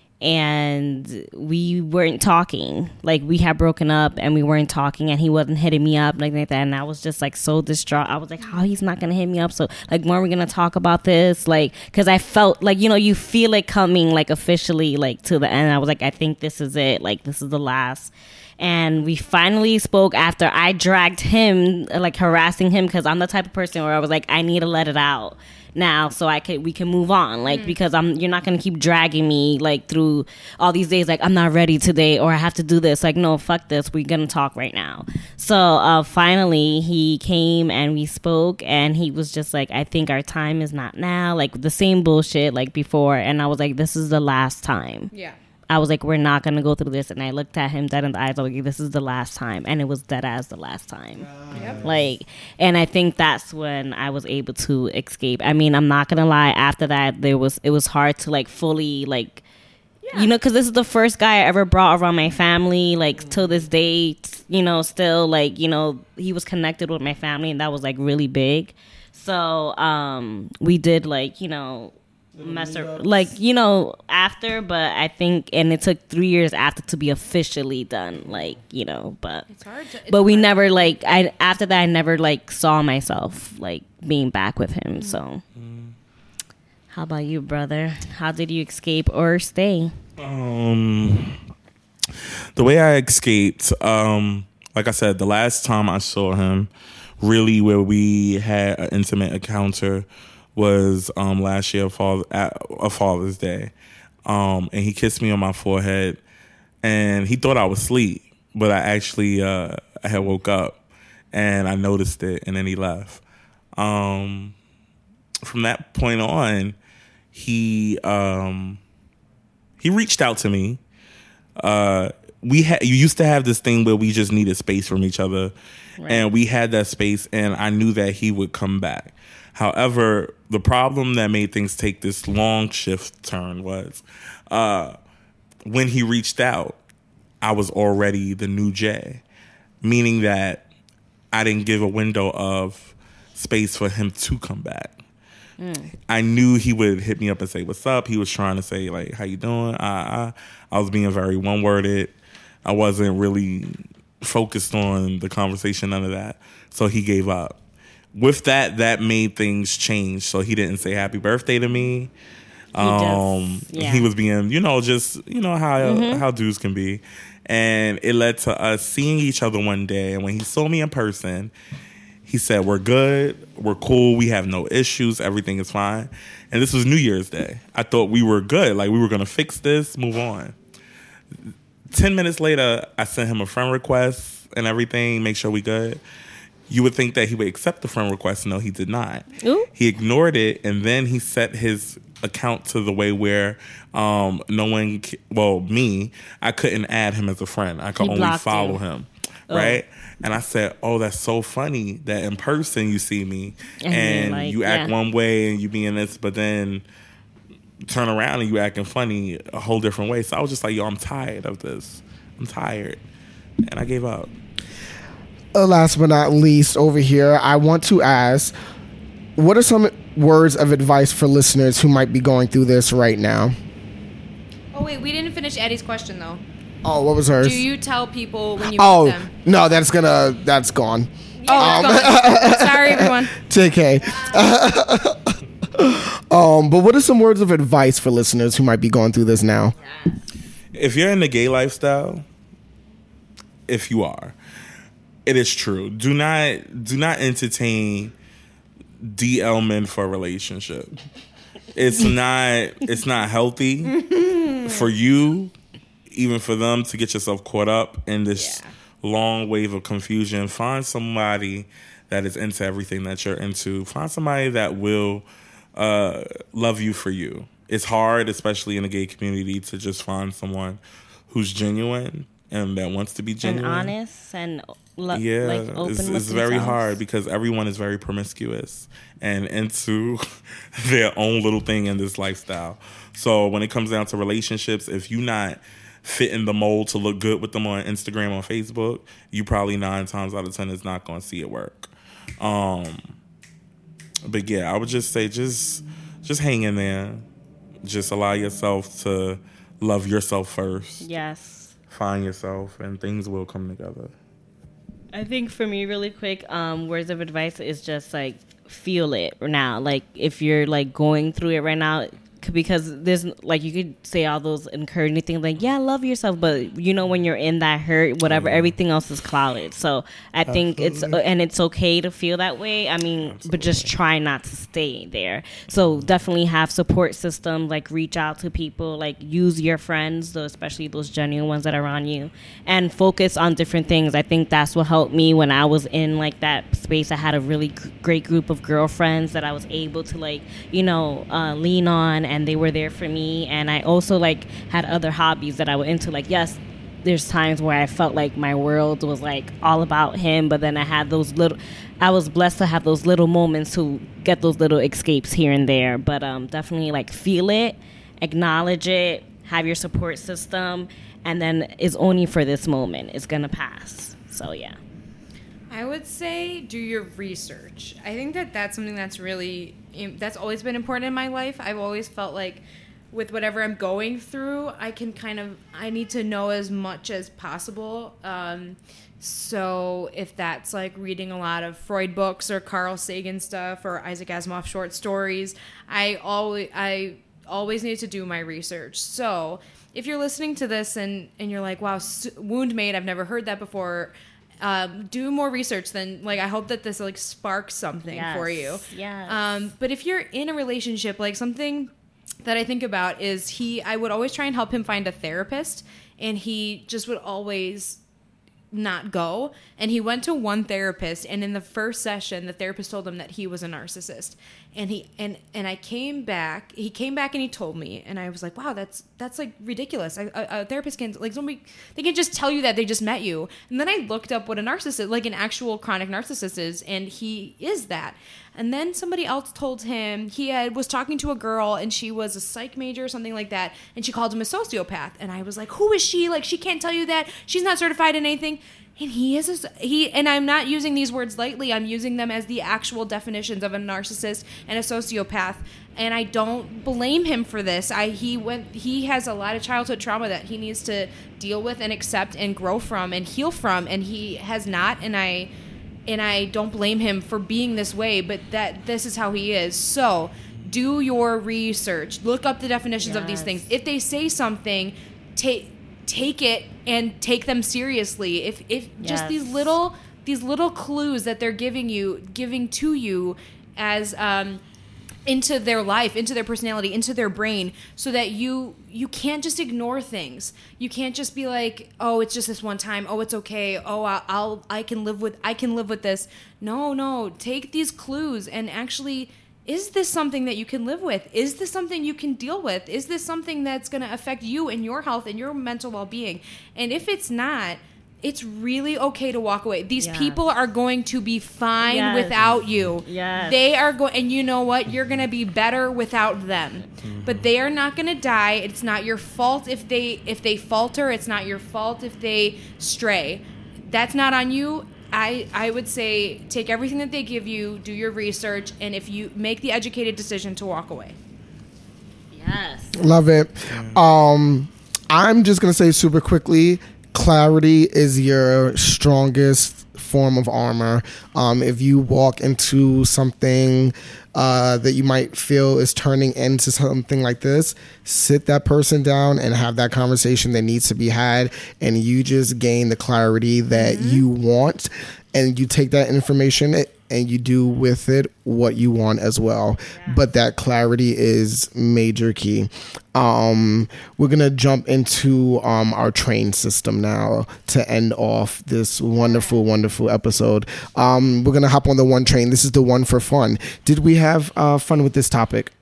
and we weren't talking. Like, we had broken up and we weren't talking, and he wasn't hitting me up like, like that. And I was just like so distraught. I was like, how he's not gonna hit me up? So like, when are we gonna talk about this? Like, because I felt like, you know, you feel it coming like officially like to the end. I was like, I think this is it. Like, this is the last. And we finally spoke after I dragged him, like harassing him, because I'm the type of person where I was like, I need to let it out now so I can we can move on, like, mm. because I'm you're not gonna keep dragging me like through all these days, like, I'm not ready today or I have to do this. Like, no, fuck this, we're gonna talk right now. So uh finally he came and we spoke, and he was just like, I think our time is not now, like the same bullshit like before. And I was like, this is the last time.
Yeah,
I was like, we're not going to go through this. And I looked at him dead in the eyes. I was like, this is the last time. And it was dead as the last time. Yep. Like, and I think that's when I was able to escape. I mean, I'm not going to lie. After that, there was, it was hard to like fully like, yeah. you know, because this is the first guy I ever brought around my family. Like, mm-hmm. till this day, you know, still like, you know, he was connected with my family, and that was like really big. So um, we did like, you know, mess or, like, you know, after, but I think, and it took three years after to be officially done, like, you know, but
it's hard to, it's
but we
hard.
never like I after that I never like saw myself like being back with him. Mm. So mm. How about you, brother? How did you escape or stay?
Um the way I escaped, um like I said, the last time I saw him really where we had an intimate encounter was um, last year, Father, a Father's Day. Um, and he kissed me on my forehead. And he thought I was asleep. But I actually uh, I had woke up. And I noticed it. And then he left. Um, from that point on, he um, he reached out to me. Uh, we had you used to have this thing where we just needed space from each other. Right. And we had that space, and I knew that he would come back. However, the problem that made things take this long shift turn was uh, when he reached out, I was already the new Jay, meaning that I didn't give a window of space for him to come back. Mm. I knew he would hit me up and say, "What's up?" He was trying to say, like, "How you doing?" I, I, I was being very one-worded. I wasn't really focused on the conversation, none of that. So he gave up. With that, that made things change. So he didn't say happy birthday to me. He, um, just, yeah. he was being, you know, just, you know, how mm-hmm. how dudes can be. And it led to us seeing each other one day. And when he saw me in person, he said, "We're good. We're cool. We have no issues. Everything is fine." And this was New Year's Day. I thought we were good. Like, we were going to fix this, move on. Ten minutes later, I sent him a friend request and everything, make sure we good. You would think that he would accept the friend request. No, he did not. Ooh. He ignored it, and then he set his account to the way where um, no one, well, me, I couldn't add him as a friend. I could he only follow you. him, oh. right? And I said, "Oh, that's so funny that in person you see me and, and like, you act yeah. one way and you be in this, but then turn around and you acting funny a whole different way." So I was just like, "Yo, I'm tired of this. I'm tired." And I gave up.
Uh, last but not least, over here, I want to ask, what are some words of advice for listeners who might be going through this right now?
Oh, wait, we didn't finish Eddie's question, though.
Oh, what was hers?
Do you tell people when you
oh,
meet them?
No, that's gonna, that's gone.
Yeah, um, gone. Sorry, everyone.
J K. um, but what are some words of advice for listeners who might be going through this now?
If you're in the gay lifestyle, if you are, it is true. Do not do not entertain D L men for a relationship. It's not it's not healthy for you, even for them, to get yourself caught up in this yeah. long wave of confusion. Find somebody that is into everything that you're into. Find somebody that will uh, love you for you. It's hard, especially in the gay community, to just find someone who's genuine and that wants to be genuine.
And honest and lo-
yeah,
like open
it's,
with
it's very hard because everyone is very promiscuous and into their own little thing in this lifestyle. So when it comes down to relationships, if you're not fitting the mold to look good with them on Instagram or Facebook, you probably nine times out of ten is not going to see it work. Um, but yeah, I would just say just just hang in there. Just allow yourself to love yourself first.
Yes.
Find yourself, and things will come together.
I think for me, really quick, um, words of advice is just like feel it now. Like if you're like going through it right now, because there's like you could say all those encouraging things like yeah, love yourself, but you know when you're in that hurt, whatever, mm-hmm. everything else is clouded. So I Absolutely. think it's uh, and it's okay to feel that way. I mean, Absolutely. but just try not to stay there. So definitely have support system, like reach out to people, like use your friends, though, especially those genuine ones that are around you, and focus on different things. I think that's what helped me when I was in like that space. I had a really g- great group of girlfriends that I was able to like you know uh, lean on. And they were there for me. And I also like had other hobbies that I was into. Like, yes, there's times where I felt like my world was like all about him, but then I had those little, I was blessed to have those little moments to get those little escapes here and there. But um, definitely like feel it, acknowledge it, have your support system, and then it's only for this moment. It's gonna pass. So yeah.
I would say do your research. I think that that's something that's really, that's always been important in my life. I've always felt like with whatever I'm going through, I can kind of, I need to know as much as possible. Um, so if that's like reading a lot of Freud books or Carl Sagan stuff or Isaac Asimov short stories, I always, I always need to do my research. So if you're listening to this and, and you're like, wow, Woundmate, I've never heard that before. Um, do more research. Then, like, I hope that this like sparks something
Yes.
for you.
Yes.
Um, but if you're in a relationship, like something that I think about is he. I would always try and help him find a therapist, and he just would always not go. And he went to one therapist, and in the first session the therapist told him that he was a narcissist. And he and and I came back he came back and he told me, and I was like, wow, that's that's like ridiculous. I, a, a therapist can like somebody they can just tell you that they just met you. And then I looked up what a narcissist, like an actual chronic narcissist is, and he is that. And then somebody else told him he had was talking to a girl, and she was a psych major or something like that, and she called him a sociopath. And I was like, who is she? Like, she can't tell you that. She's not certified in anything. And he is a, he and I'm not using these words lightly. I'm using them as the actual definitions of a narcissist and a sociopath. And I don't blame him for this. I he went he has a lot of childhood trauma that he needs to deal with and accept and grow from and heal from, and he has not. And I and I don't blame him for being this way, but that this is how he is. So do your research. Look up the definitions
Yes.
of these things. If they say something, take take it and take them seriously. If if just
Yes.
these little these little clues that they're giving you, giving to you as um, into their life, into their personality, into their brain, so that you you can't just ignore things. You can't just be like, oh, it's just this one time. Oh, it's okay. Oh, I'll, I'll I can live with I can live with this. No, no. Take these clues and actually. Is this something that you can live with? Is this something you can deal with? Is this something that's going to affect you and your health and your mental well-being? And if it's not, it's really okay to walk away. These
Yes.
people are going to be fine
Yes.
without you.
Yes.
They are going, and you know what? You're going to be better without them. But they are not going to die. It's not your fault if they if they falter. It's not your fault if they stray. That's not on you. I, I would say take everything that they give you, do your research, and if you make the educated decision to walk away.
Yes.
Love it. Um, I'm just gonna say super quickly, clarity is your strongest form of armor. Um, if you walk into something uh, that you might feel is turning into something like this, sit that person down and have that conversation that needs to be had, and you just gain the clarity that
Mm-hmm.
you want, and you take that information and you do with it what you want as well. But that clarity is major key. Um, we're going to jump into um, our train system now to end off this wonderful, wonderful episode. Um, we're going to hop on the one train. This is the one for fun. Did we have uh, fun with this topic?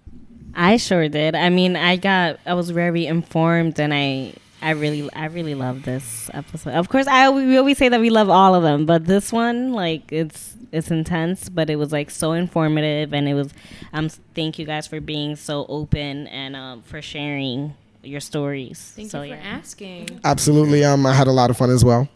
I sure did. I mean, I got, I was very informed, and I, I really, I really love this episode. Of course, I we always say that we love all of them, but this one, like, it's it's intense, but it was like so informative, and it was. Um, thank you guys for being so open and um for sharing your stories.
Thank
so,
you for
yeah.
asking.
Absolutely. Um, I had a lot of fun as well.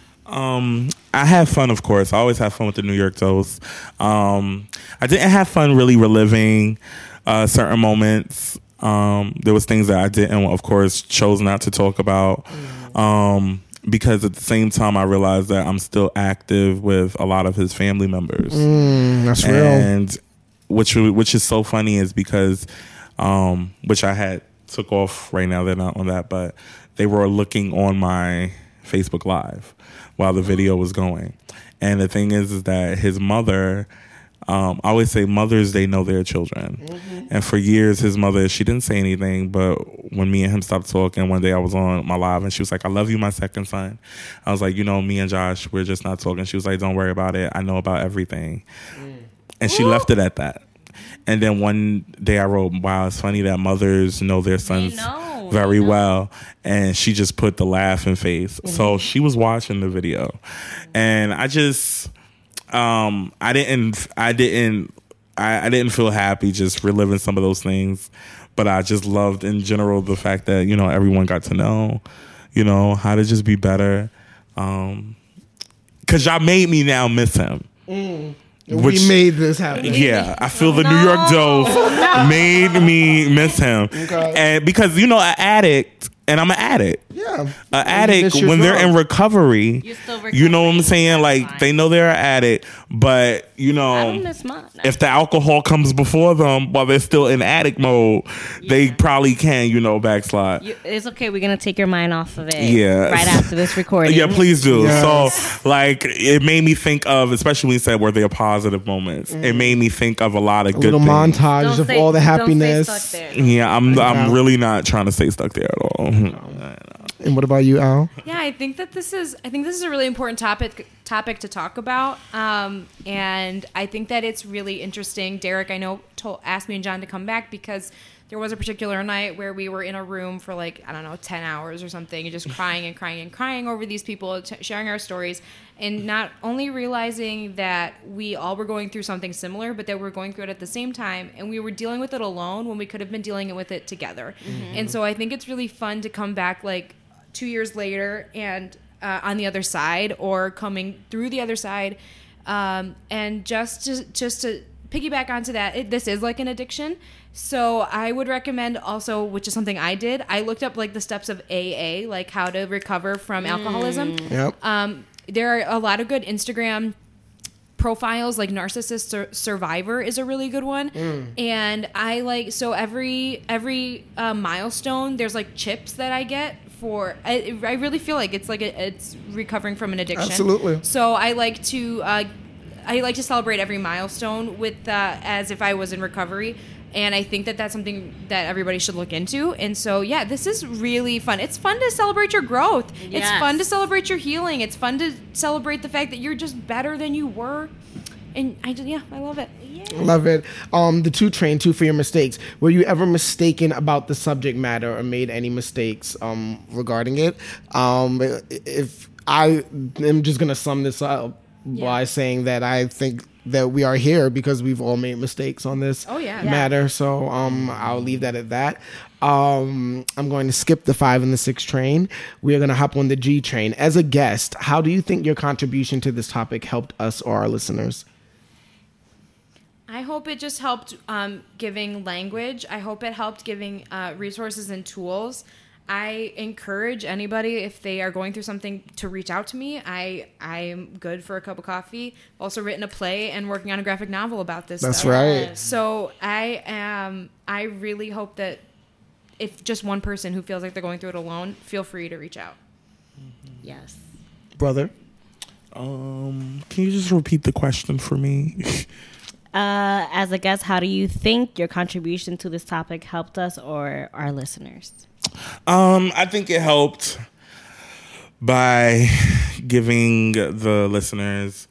Um, I have fun, of course. I always have fun with the New York Dose. Um, I didn't have fun really reliving uh, certain moments. Um, there was things that I didn't, of course, chose not to talk about. Um, because at the same time, I realized that I'm still active with a lot of his family members.
Mm, that's real.
And which which is so funny is because, um, which I had took off right now. They're not on that, but they were looking on my Facebook Live while the video was going. And the thing is, is that his mother, um, I always say mothers, they know their children. Mm-hmm. And for years, his mother, she didn't say anything, but when me and him stopped talking, one day I was on my live and she was like, I love you, my second son. I was like, you know, me and Josh, we're just not talking. She was like, don't worry about it. I know about everything. Mm. And she left it at that. And then one day I wrote, wow, it's funny that mothers know their sons
know,
very
know.
well. And she just put the laughing face. Mm-hmm. So she was watching the video. Mm-hmm. And I just, um, I didn't, I didn't, I, I didn't feel happy just reliving some of those things. But I just loved in general the fact that, you know, everyone got to know, you know, how to just be better. Um, 'cause y'all made me now miss him.
Mm.
Which,
we made this happen.
Yeah, I feel the no. New York Dose no. made me miss him. Okay. And because, you know, an addict, and I'm an addict,
Yeah.
An
You
addict,
miss your
when they're
drug.
in recovery,
You're still
you know what I'm
recovering,
saying?
that's
Like,
fine.
they know they're an addict, but, you
I
know,
don't miss mine.
if the alcohol comes before them while they're still in addict mode, they probably can, you know, backslide.
You, it's okay. We're gonna take your mind off of it.
Yeah.
Right after this recording.
Yeah, please do.
Yes.
So, like, it made me think of, especially when you said were there positive moments, it made me think of a lot of
A
good
little
things.
montage
Don't
of
stay-
all the
don't stay
happiness.
stuck there.
Yeah, I'm I'm
Yeah.
really not trying to stay stuck there at all.
And what about you, Al?
Yeah, I think that this is I think this is a really important topic topic to talk about, um, and I think that it's really interesting. Derek, I know, told, asked me and John to come back because there was a particular night where we were in a room for like I don't know ten hours or something, and just crying and crying and crying over these people, t- sharing our stories, and not only realizing that we all were going through something similar, but that we were going through it at the same time, and we were dealing with it alone when we could have been dealing with it together. And so I think it's really fun to come back like two years later and uh, on the other side or coming through the other side, um, and just to, just to piggyback onto that, it, this is like an addiction. So I would recommend also, which is something I did, I looked up like the steps of A A, like how to recover from alcoholism.
Yep.
Um, there are a lot of good Instagram profiles, like Narcissist Sur- Survivor is a really good one. And I like, so every every uh, milestone, there's like chips that I get for, I, I really feel like it's like a, it's recovering from an addiction.
Absolutely.
So I like to uh, I like to celebrate every milestone with uh, as if I was in recovery. And I think that that's something that everybody should look into. And so, yeah, this is really fun. It's fun to celebrate your growth. It's
Yes.
fun to celebrate your healing. It's fun to celebrate the fact that you're just better than you were. And I just, yeah, I love it.
Love it. Um, the two train, two for your mistakes. Were you ever mistaken about the subject matter or made any mistakes um, regarding it? Um, if I am just gonna sum this up by saying that I think that we are here because we've all made mistakes on this
Oh, yeah.
matter. So um, I'll leave that at that. Um, I'm going to skip the five and the six train. We are going to hop on the G train. As a guest, how do you think your contribution to this topic helped us or our listeners?
I hope it just helped um, giving language. I hope it helped giving uh, resources and tools. I encourage anybody, if they are going through something, to reach out to me. I I am good for a cup of coffee. Also written a play and working on a graphic novel about this
That's
stuff.
right.
So I am. I really hope that if just one person who feels like they're going through it alone, feel free to reach out.
Yes.
Brother?
Um, can you just repeat the question for me?
Uh, as a guest, how do you think your contribution to this topic helped us or our listeners?
Um, I think it helped by giving the listeners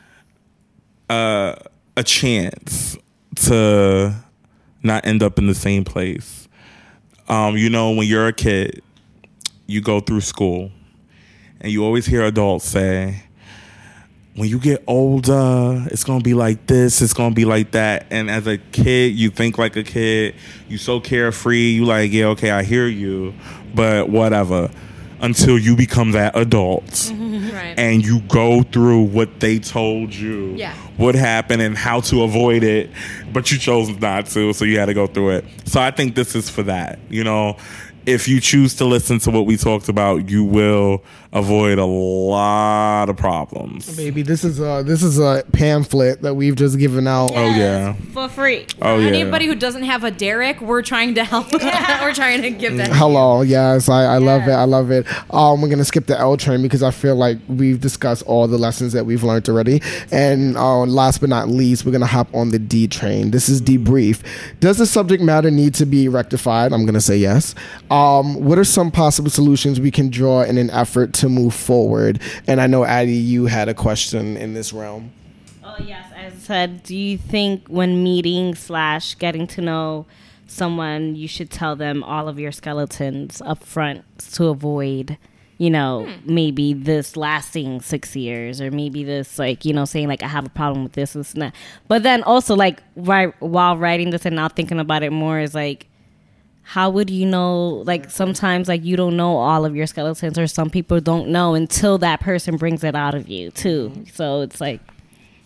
uh, a chance to not end up in the same place. Um, you know, when you're a kid, you go through school, and you always hear adults say, when you get older, it's going to be like this, it's going to be like that. And as a kid, you think like a kid. You so carefree. You like, yeah, okay, I hear you, but whatever. Until you become that adult.
Right.
And you go through what they told you,
Yeah.
what happened and how to avoid it, but you chose not to, so you had to go through it. So I think this is for that. You know, if you choose to listen to what we talked about, you will avoid a lot of problems.
Baby, this is a this is a pamphlet that we've just given out.
Oh yeah.
For free.
Oh yeah.
Anybody who doesn't have a Derek, we're trying to help. We're trying to give that.
Hello, yes, I, I love it. I love it. Um, we're gonna skip the L train because I feel like we've discussed all the lessons that we've learned already. And uh, last but not least, we're gonna hop on the D train. This is debrief. Does the subject matter need to be rectified? I'm gonna say yes. Um, what are some possible solutions we can draw in an effort to move forward? And I know, Addie, you had a question in this realm.
Oh, yes. As I said, do you think when meeting slash getting to know someone, you should tell them all of your skeletons up front to avoid, you know, maybe this lasting six years or maybe this, like, you know, saying, like, I have a problem with this and this and that. But then also, like, right, while writing this and now thinking about it more is, like, how would you know, like, sometimes, like, you don't know all of your skeletons or some people don't know until that person brings it out of you, too. So it's like,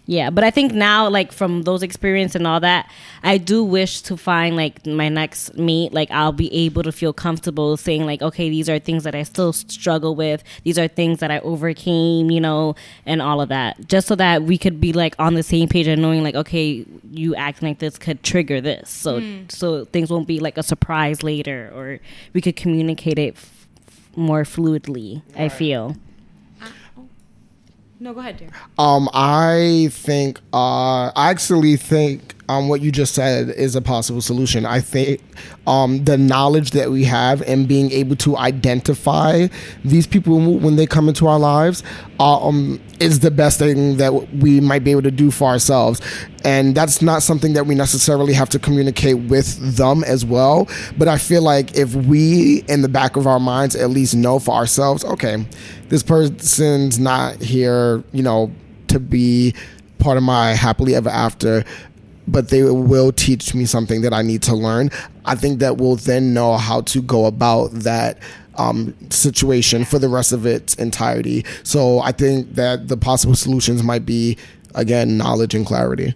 Yeah, but I think now, like, from those experiences and all that, I do wish to find, like, my next mate. Like, I'll be able to feel comfortable saying, like, okay, these are things that I still struggle with. These are things that I overcame, you know, and all of that. Just so that we could be, like, on the same page and knowing, like, okay, you acting like this could trigger this. So, mm. so things won't be, like, a surprise later, or we could communicate it f- more fluidly, right. I feel.
No, go ahead, dear.
Um, I think, uh, I actually think um, what you just said is a possible solution. I think um, the knowledge that we have and being able to identify these people when they come into our lives um, is the best thing that we might be able to do for ourselves. And that's not something that we necessarily have to communicate with them as well. But I feel like if we, in the back of our minds, at least know for ourselves, okay, this person's not here, you know, to be part of my happily ever after, but they will teach me something that I need to learn. I think that we'll then know how to go about that um, situation for the rest of its entirety. So I think that the possible solutions might be, again, knowledge and clarity.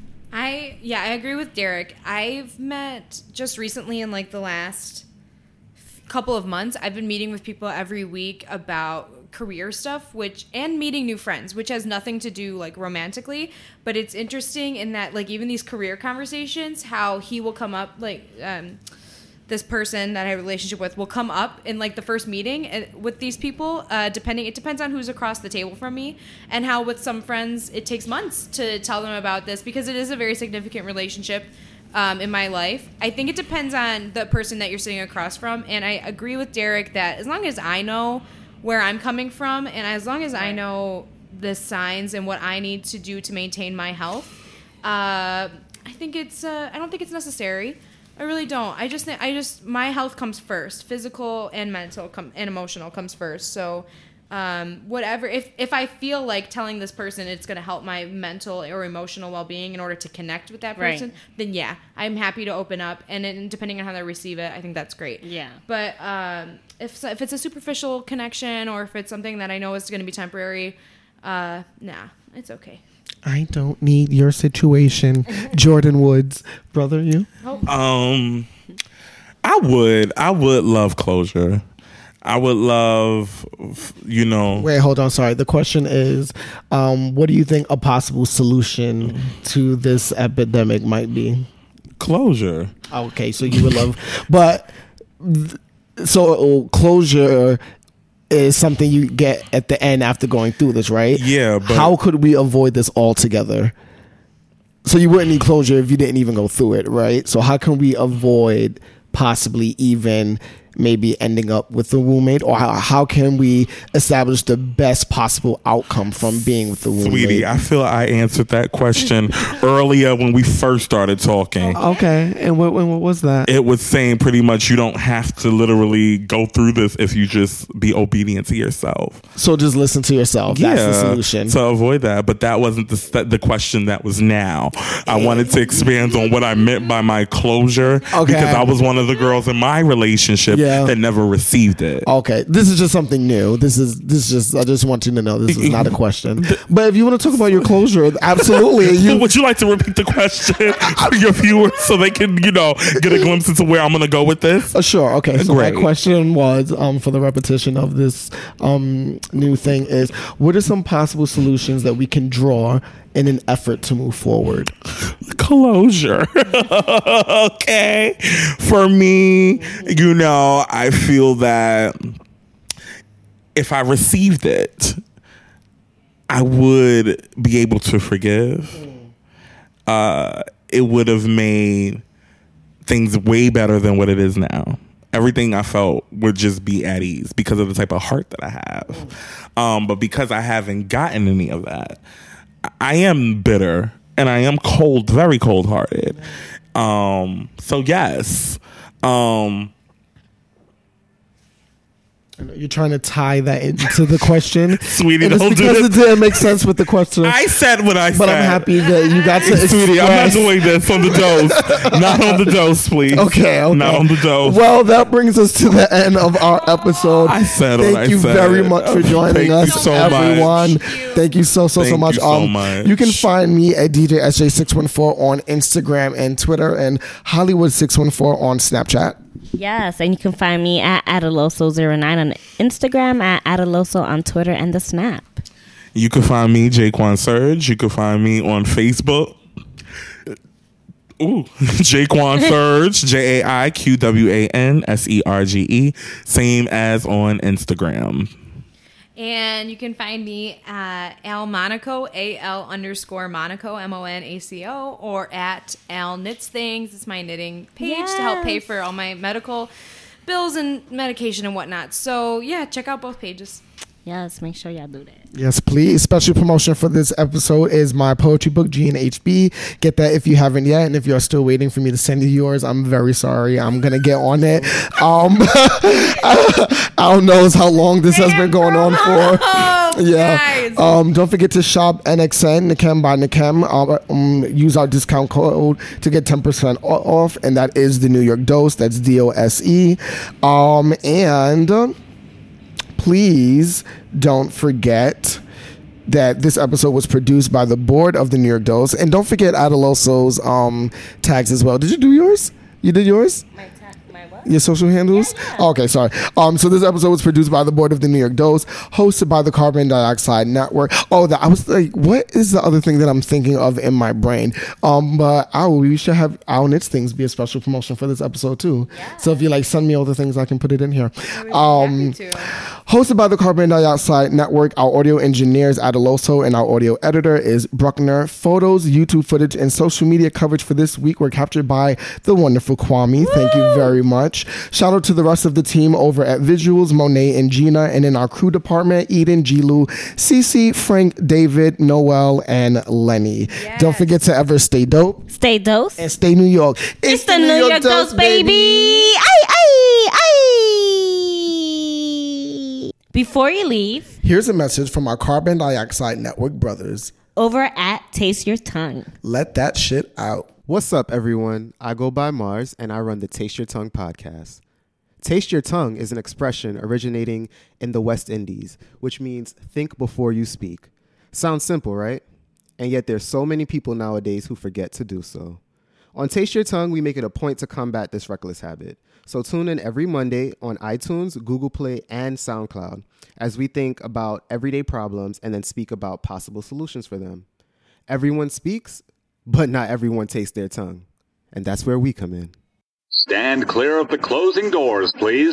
I, yeah, I agree with Derek. I've met just recently in like the last couple of months, I've been meeting with people every week about career stuff, which, and meeting new friends, which has nothing to do like romantically, but it's interesting in that like even these career conversations, how he will come up, like um, this person that I have a relationship with will come up in like the first meeting with these people, uh, depending, it depends on who's across the table from me, and how with some friends it takes months to tell them about this because it is a very significant relationship. Um, in my life, I think it depends on the person that you're sitting across from, and I agree with Derek that as long as I know where I'm coming from, and as long as I know the signs and what I need to do to maintain my health, uh, I think it's. Uh, I don't think it's necessary. I really don't. I just think I just my health comes first. Physical and mental come and emotional comes first. So. Um, whatever, if, if I feel like telling this person it's going to help my mental or emotional well-being in order to connect with that person, right. then yeah, I'm happy to open up, and then depending on how they receive it, I think that's great.
Yeah.
But um, if if it's a superficial connection, or if it's something that I know is going to be temporary, uh, nah, it's okay.
I don't need your situation. Jordan Woods. Brother, you?
Oh. Um, I would. I would love closure. I would love, you know.
Wait, hold on. Sorry. The question is, um, what do you think a possible solution to this epidemic might be?
Closure.
Okay, so you would love, but so closure is something you get at the end after going through this, right?
Yeah. But
how could we avoid this altogether? So you wouldn't need closure if you didn't even go through it, right? So how can we avoid possibly even maybe ending up with a roommate, or how, how can we establish the best possible outcome from being with the roommate?
Sweetie, I feel I answered that question earlier when we first started talking.
Okay, and what, what was that?
It was saying pretty much you don't have to literally go through this if you just be obedient to yourself.
So just listen to yourself.
Yeah,
that's the solution.
To avoid that, but that wasn't the the question that was now. I wanted to expand on what I meant by my closure, okay. because I was one of the girls in my relationship yeah. that never received it.
Okay, this is just something new. This is this is just. I just want you to know this is not a question. But if you want to talk about your closure, absolutely. You,
would you like to repeat the question for your viewers so they can, you know, get a glimpse into where I'm going to go with this?
Uh, sure. Okay. So Great. My question was, um, for the repetition of this um new thing is, what are some possible solutions that we can draw in an effort to move forward?
Closure. Okay. For me, you know, I feel that if I received it, I would be able to forgive. Uh, it would have made things way better than what it is now. Everything I felt would just be at ease because of the type of heart that I have. Um, but because I haven't gotten any of that, I am bitter and I am cold, very cold-hearted. Um, so yes. Um,
You're trying to tie that into the question.
Sweetie,
and it's
don't do
because
this.
it didn't make sense with the question.
I said what I
but
said.
I'm happy that you got to express.
Sweetie, I'm not doing this on the dose. Not on the dose, please.
Okay, okay.
Not on the dose.
Well, that brings us to the end of our episode.
I said
Thank
what I
you
said.
very much for joining
Thank
us,
you so
everyone.
much.
Thank you so, so, so
Thank
much.
you so
um,
much.
You can find me at D J S J six one four on Instagram and Twitter and Hollywood six one four on Snapchat.
Yes, and you can find me at Adeloso zero nine on Instagram, at Adeloso on Twitter and the Snap.
You can find me, Jaquan Surge. You can find me on Facebook. Ooh, Jaquan Surge, J A I Q W A N S E R G E, same as on Instagram.
And you can find me at Al Monaco, A L underscore Monaco, M O N A C O, or at Al Knits Things. It's my knitting page
Yes.
to help pay for all my medical bills and medication and whatnot. So, yeah, check out both pages.
Yes, make sure y'all do that.
Yes, please. Special promotion for this episode is my poetry book, G N H B. Get that if you haven't yet. And if you're still waiting for me to send you yours, I'm very sorry. I'm going to get on it. Um, I don't know how long this has been going on for. Yeah.
Guys.
Um, don't forget to shop N X N, Nikem by Nikem. Um, use our discount code to get ten percent off. And that is the New York Dose. That's D O S E. Um, and... Uh, Please don't forget that this episode was produced by the board of the New York Dose. And don't forget Adeloso's um, tags as well. Did you do yours? You did yours?
My, ta- my what?
Your social handles?
Yeah, yeah.
Okay, sorry. Um, so this episode was produced by the board of the New York Dose, hosted by the Carbon Dioxide Network. Oh, the, I was like, what is the other thing that I'm thinking of in my brain? Um, but oh, we should have Our Knits Things be a special promotion for this episode too. Yeah. So if you like send me all the things, I can put it in here. Um,
Happy to.
Hosted by the Carbon Dioxide Network, our audio engineer is Adeloso and our audio editor is Bruckner. Photos, YouTube footage, and social media coverage for this week were captured by the wonderful Kwame. Woo! Thank you very much. Shout out to the rest of the team over at Visuals, Monet and Gina, and in our crew department, Eden, Gilu, Cece, Frank, David, Noel, and Lenny. Yes. Don't forget to ever stay dope.
Stay dose.
And stay New York.
It's, it's the, the New, New York, York Dose, Dose, baby. Ay, ay, ay. Before you leave,
here's a message from our Carbon Dioxide Network brothers
over at Taste Your Tongue.
Let that shit out.
What's up, everyone? I go by Mars, and I run the Taste Your Tongue podcast. Taste Your Tongue is an expression originating in the West Indies, which means think before you speak. Sounds simple, right? And yet there's so many people nowadays who forget to do so. On Taste Your Tongue, we make it a point to combat this reckless habit. So tune in every Monday on iTunes, Google Play, and SoundCloud as we think about everyday problems and then speak about possible solutions for them. Everyone speaks, but not everyone tastes their tongue. And that's where we come in.
Stand clear of the closing doors, please.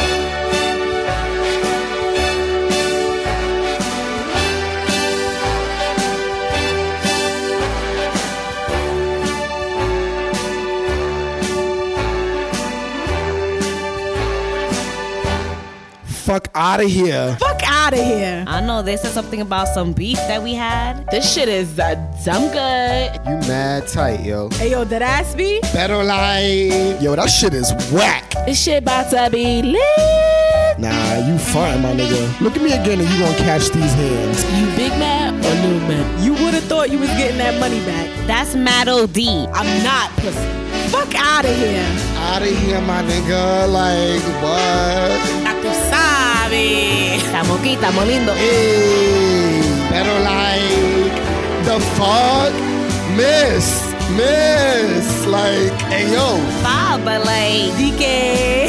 Fuck out of here.
Fuck out of here.
I know they said something about some beef that we had.
This shit is uh, dumb good.
You mad tight, yo.
Hey, yo, that ass be?
Better like. Yo, that shit is whack.
This shit about to be lit.
Nah, you fine, my nigga. Look at me again and you gonna catch these hands.
You big man or little man? You would have thought you was getting that money back.
That's Matt O D.
I'm not, pussy. Fuck out of here.
Out of here, my nigga. Like, what?
Ya tú sabes.
Estamos aquí, estamos lindo.
Hey, better like. The fuck? Miss. Miss. Like, hey, yo.
Bob, but like.
D K.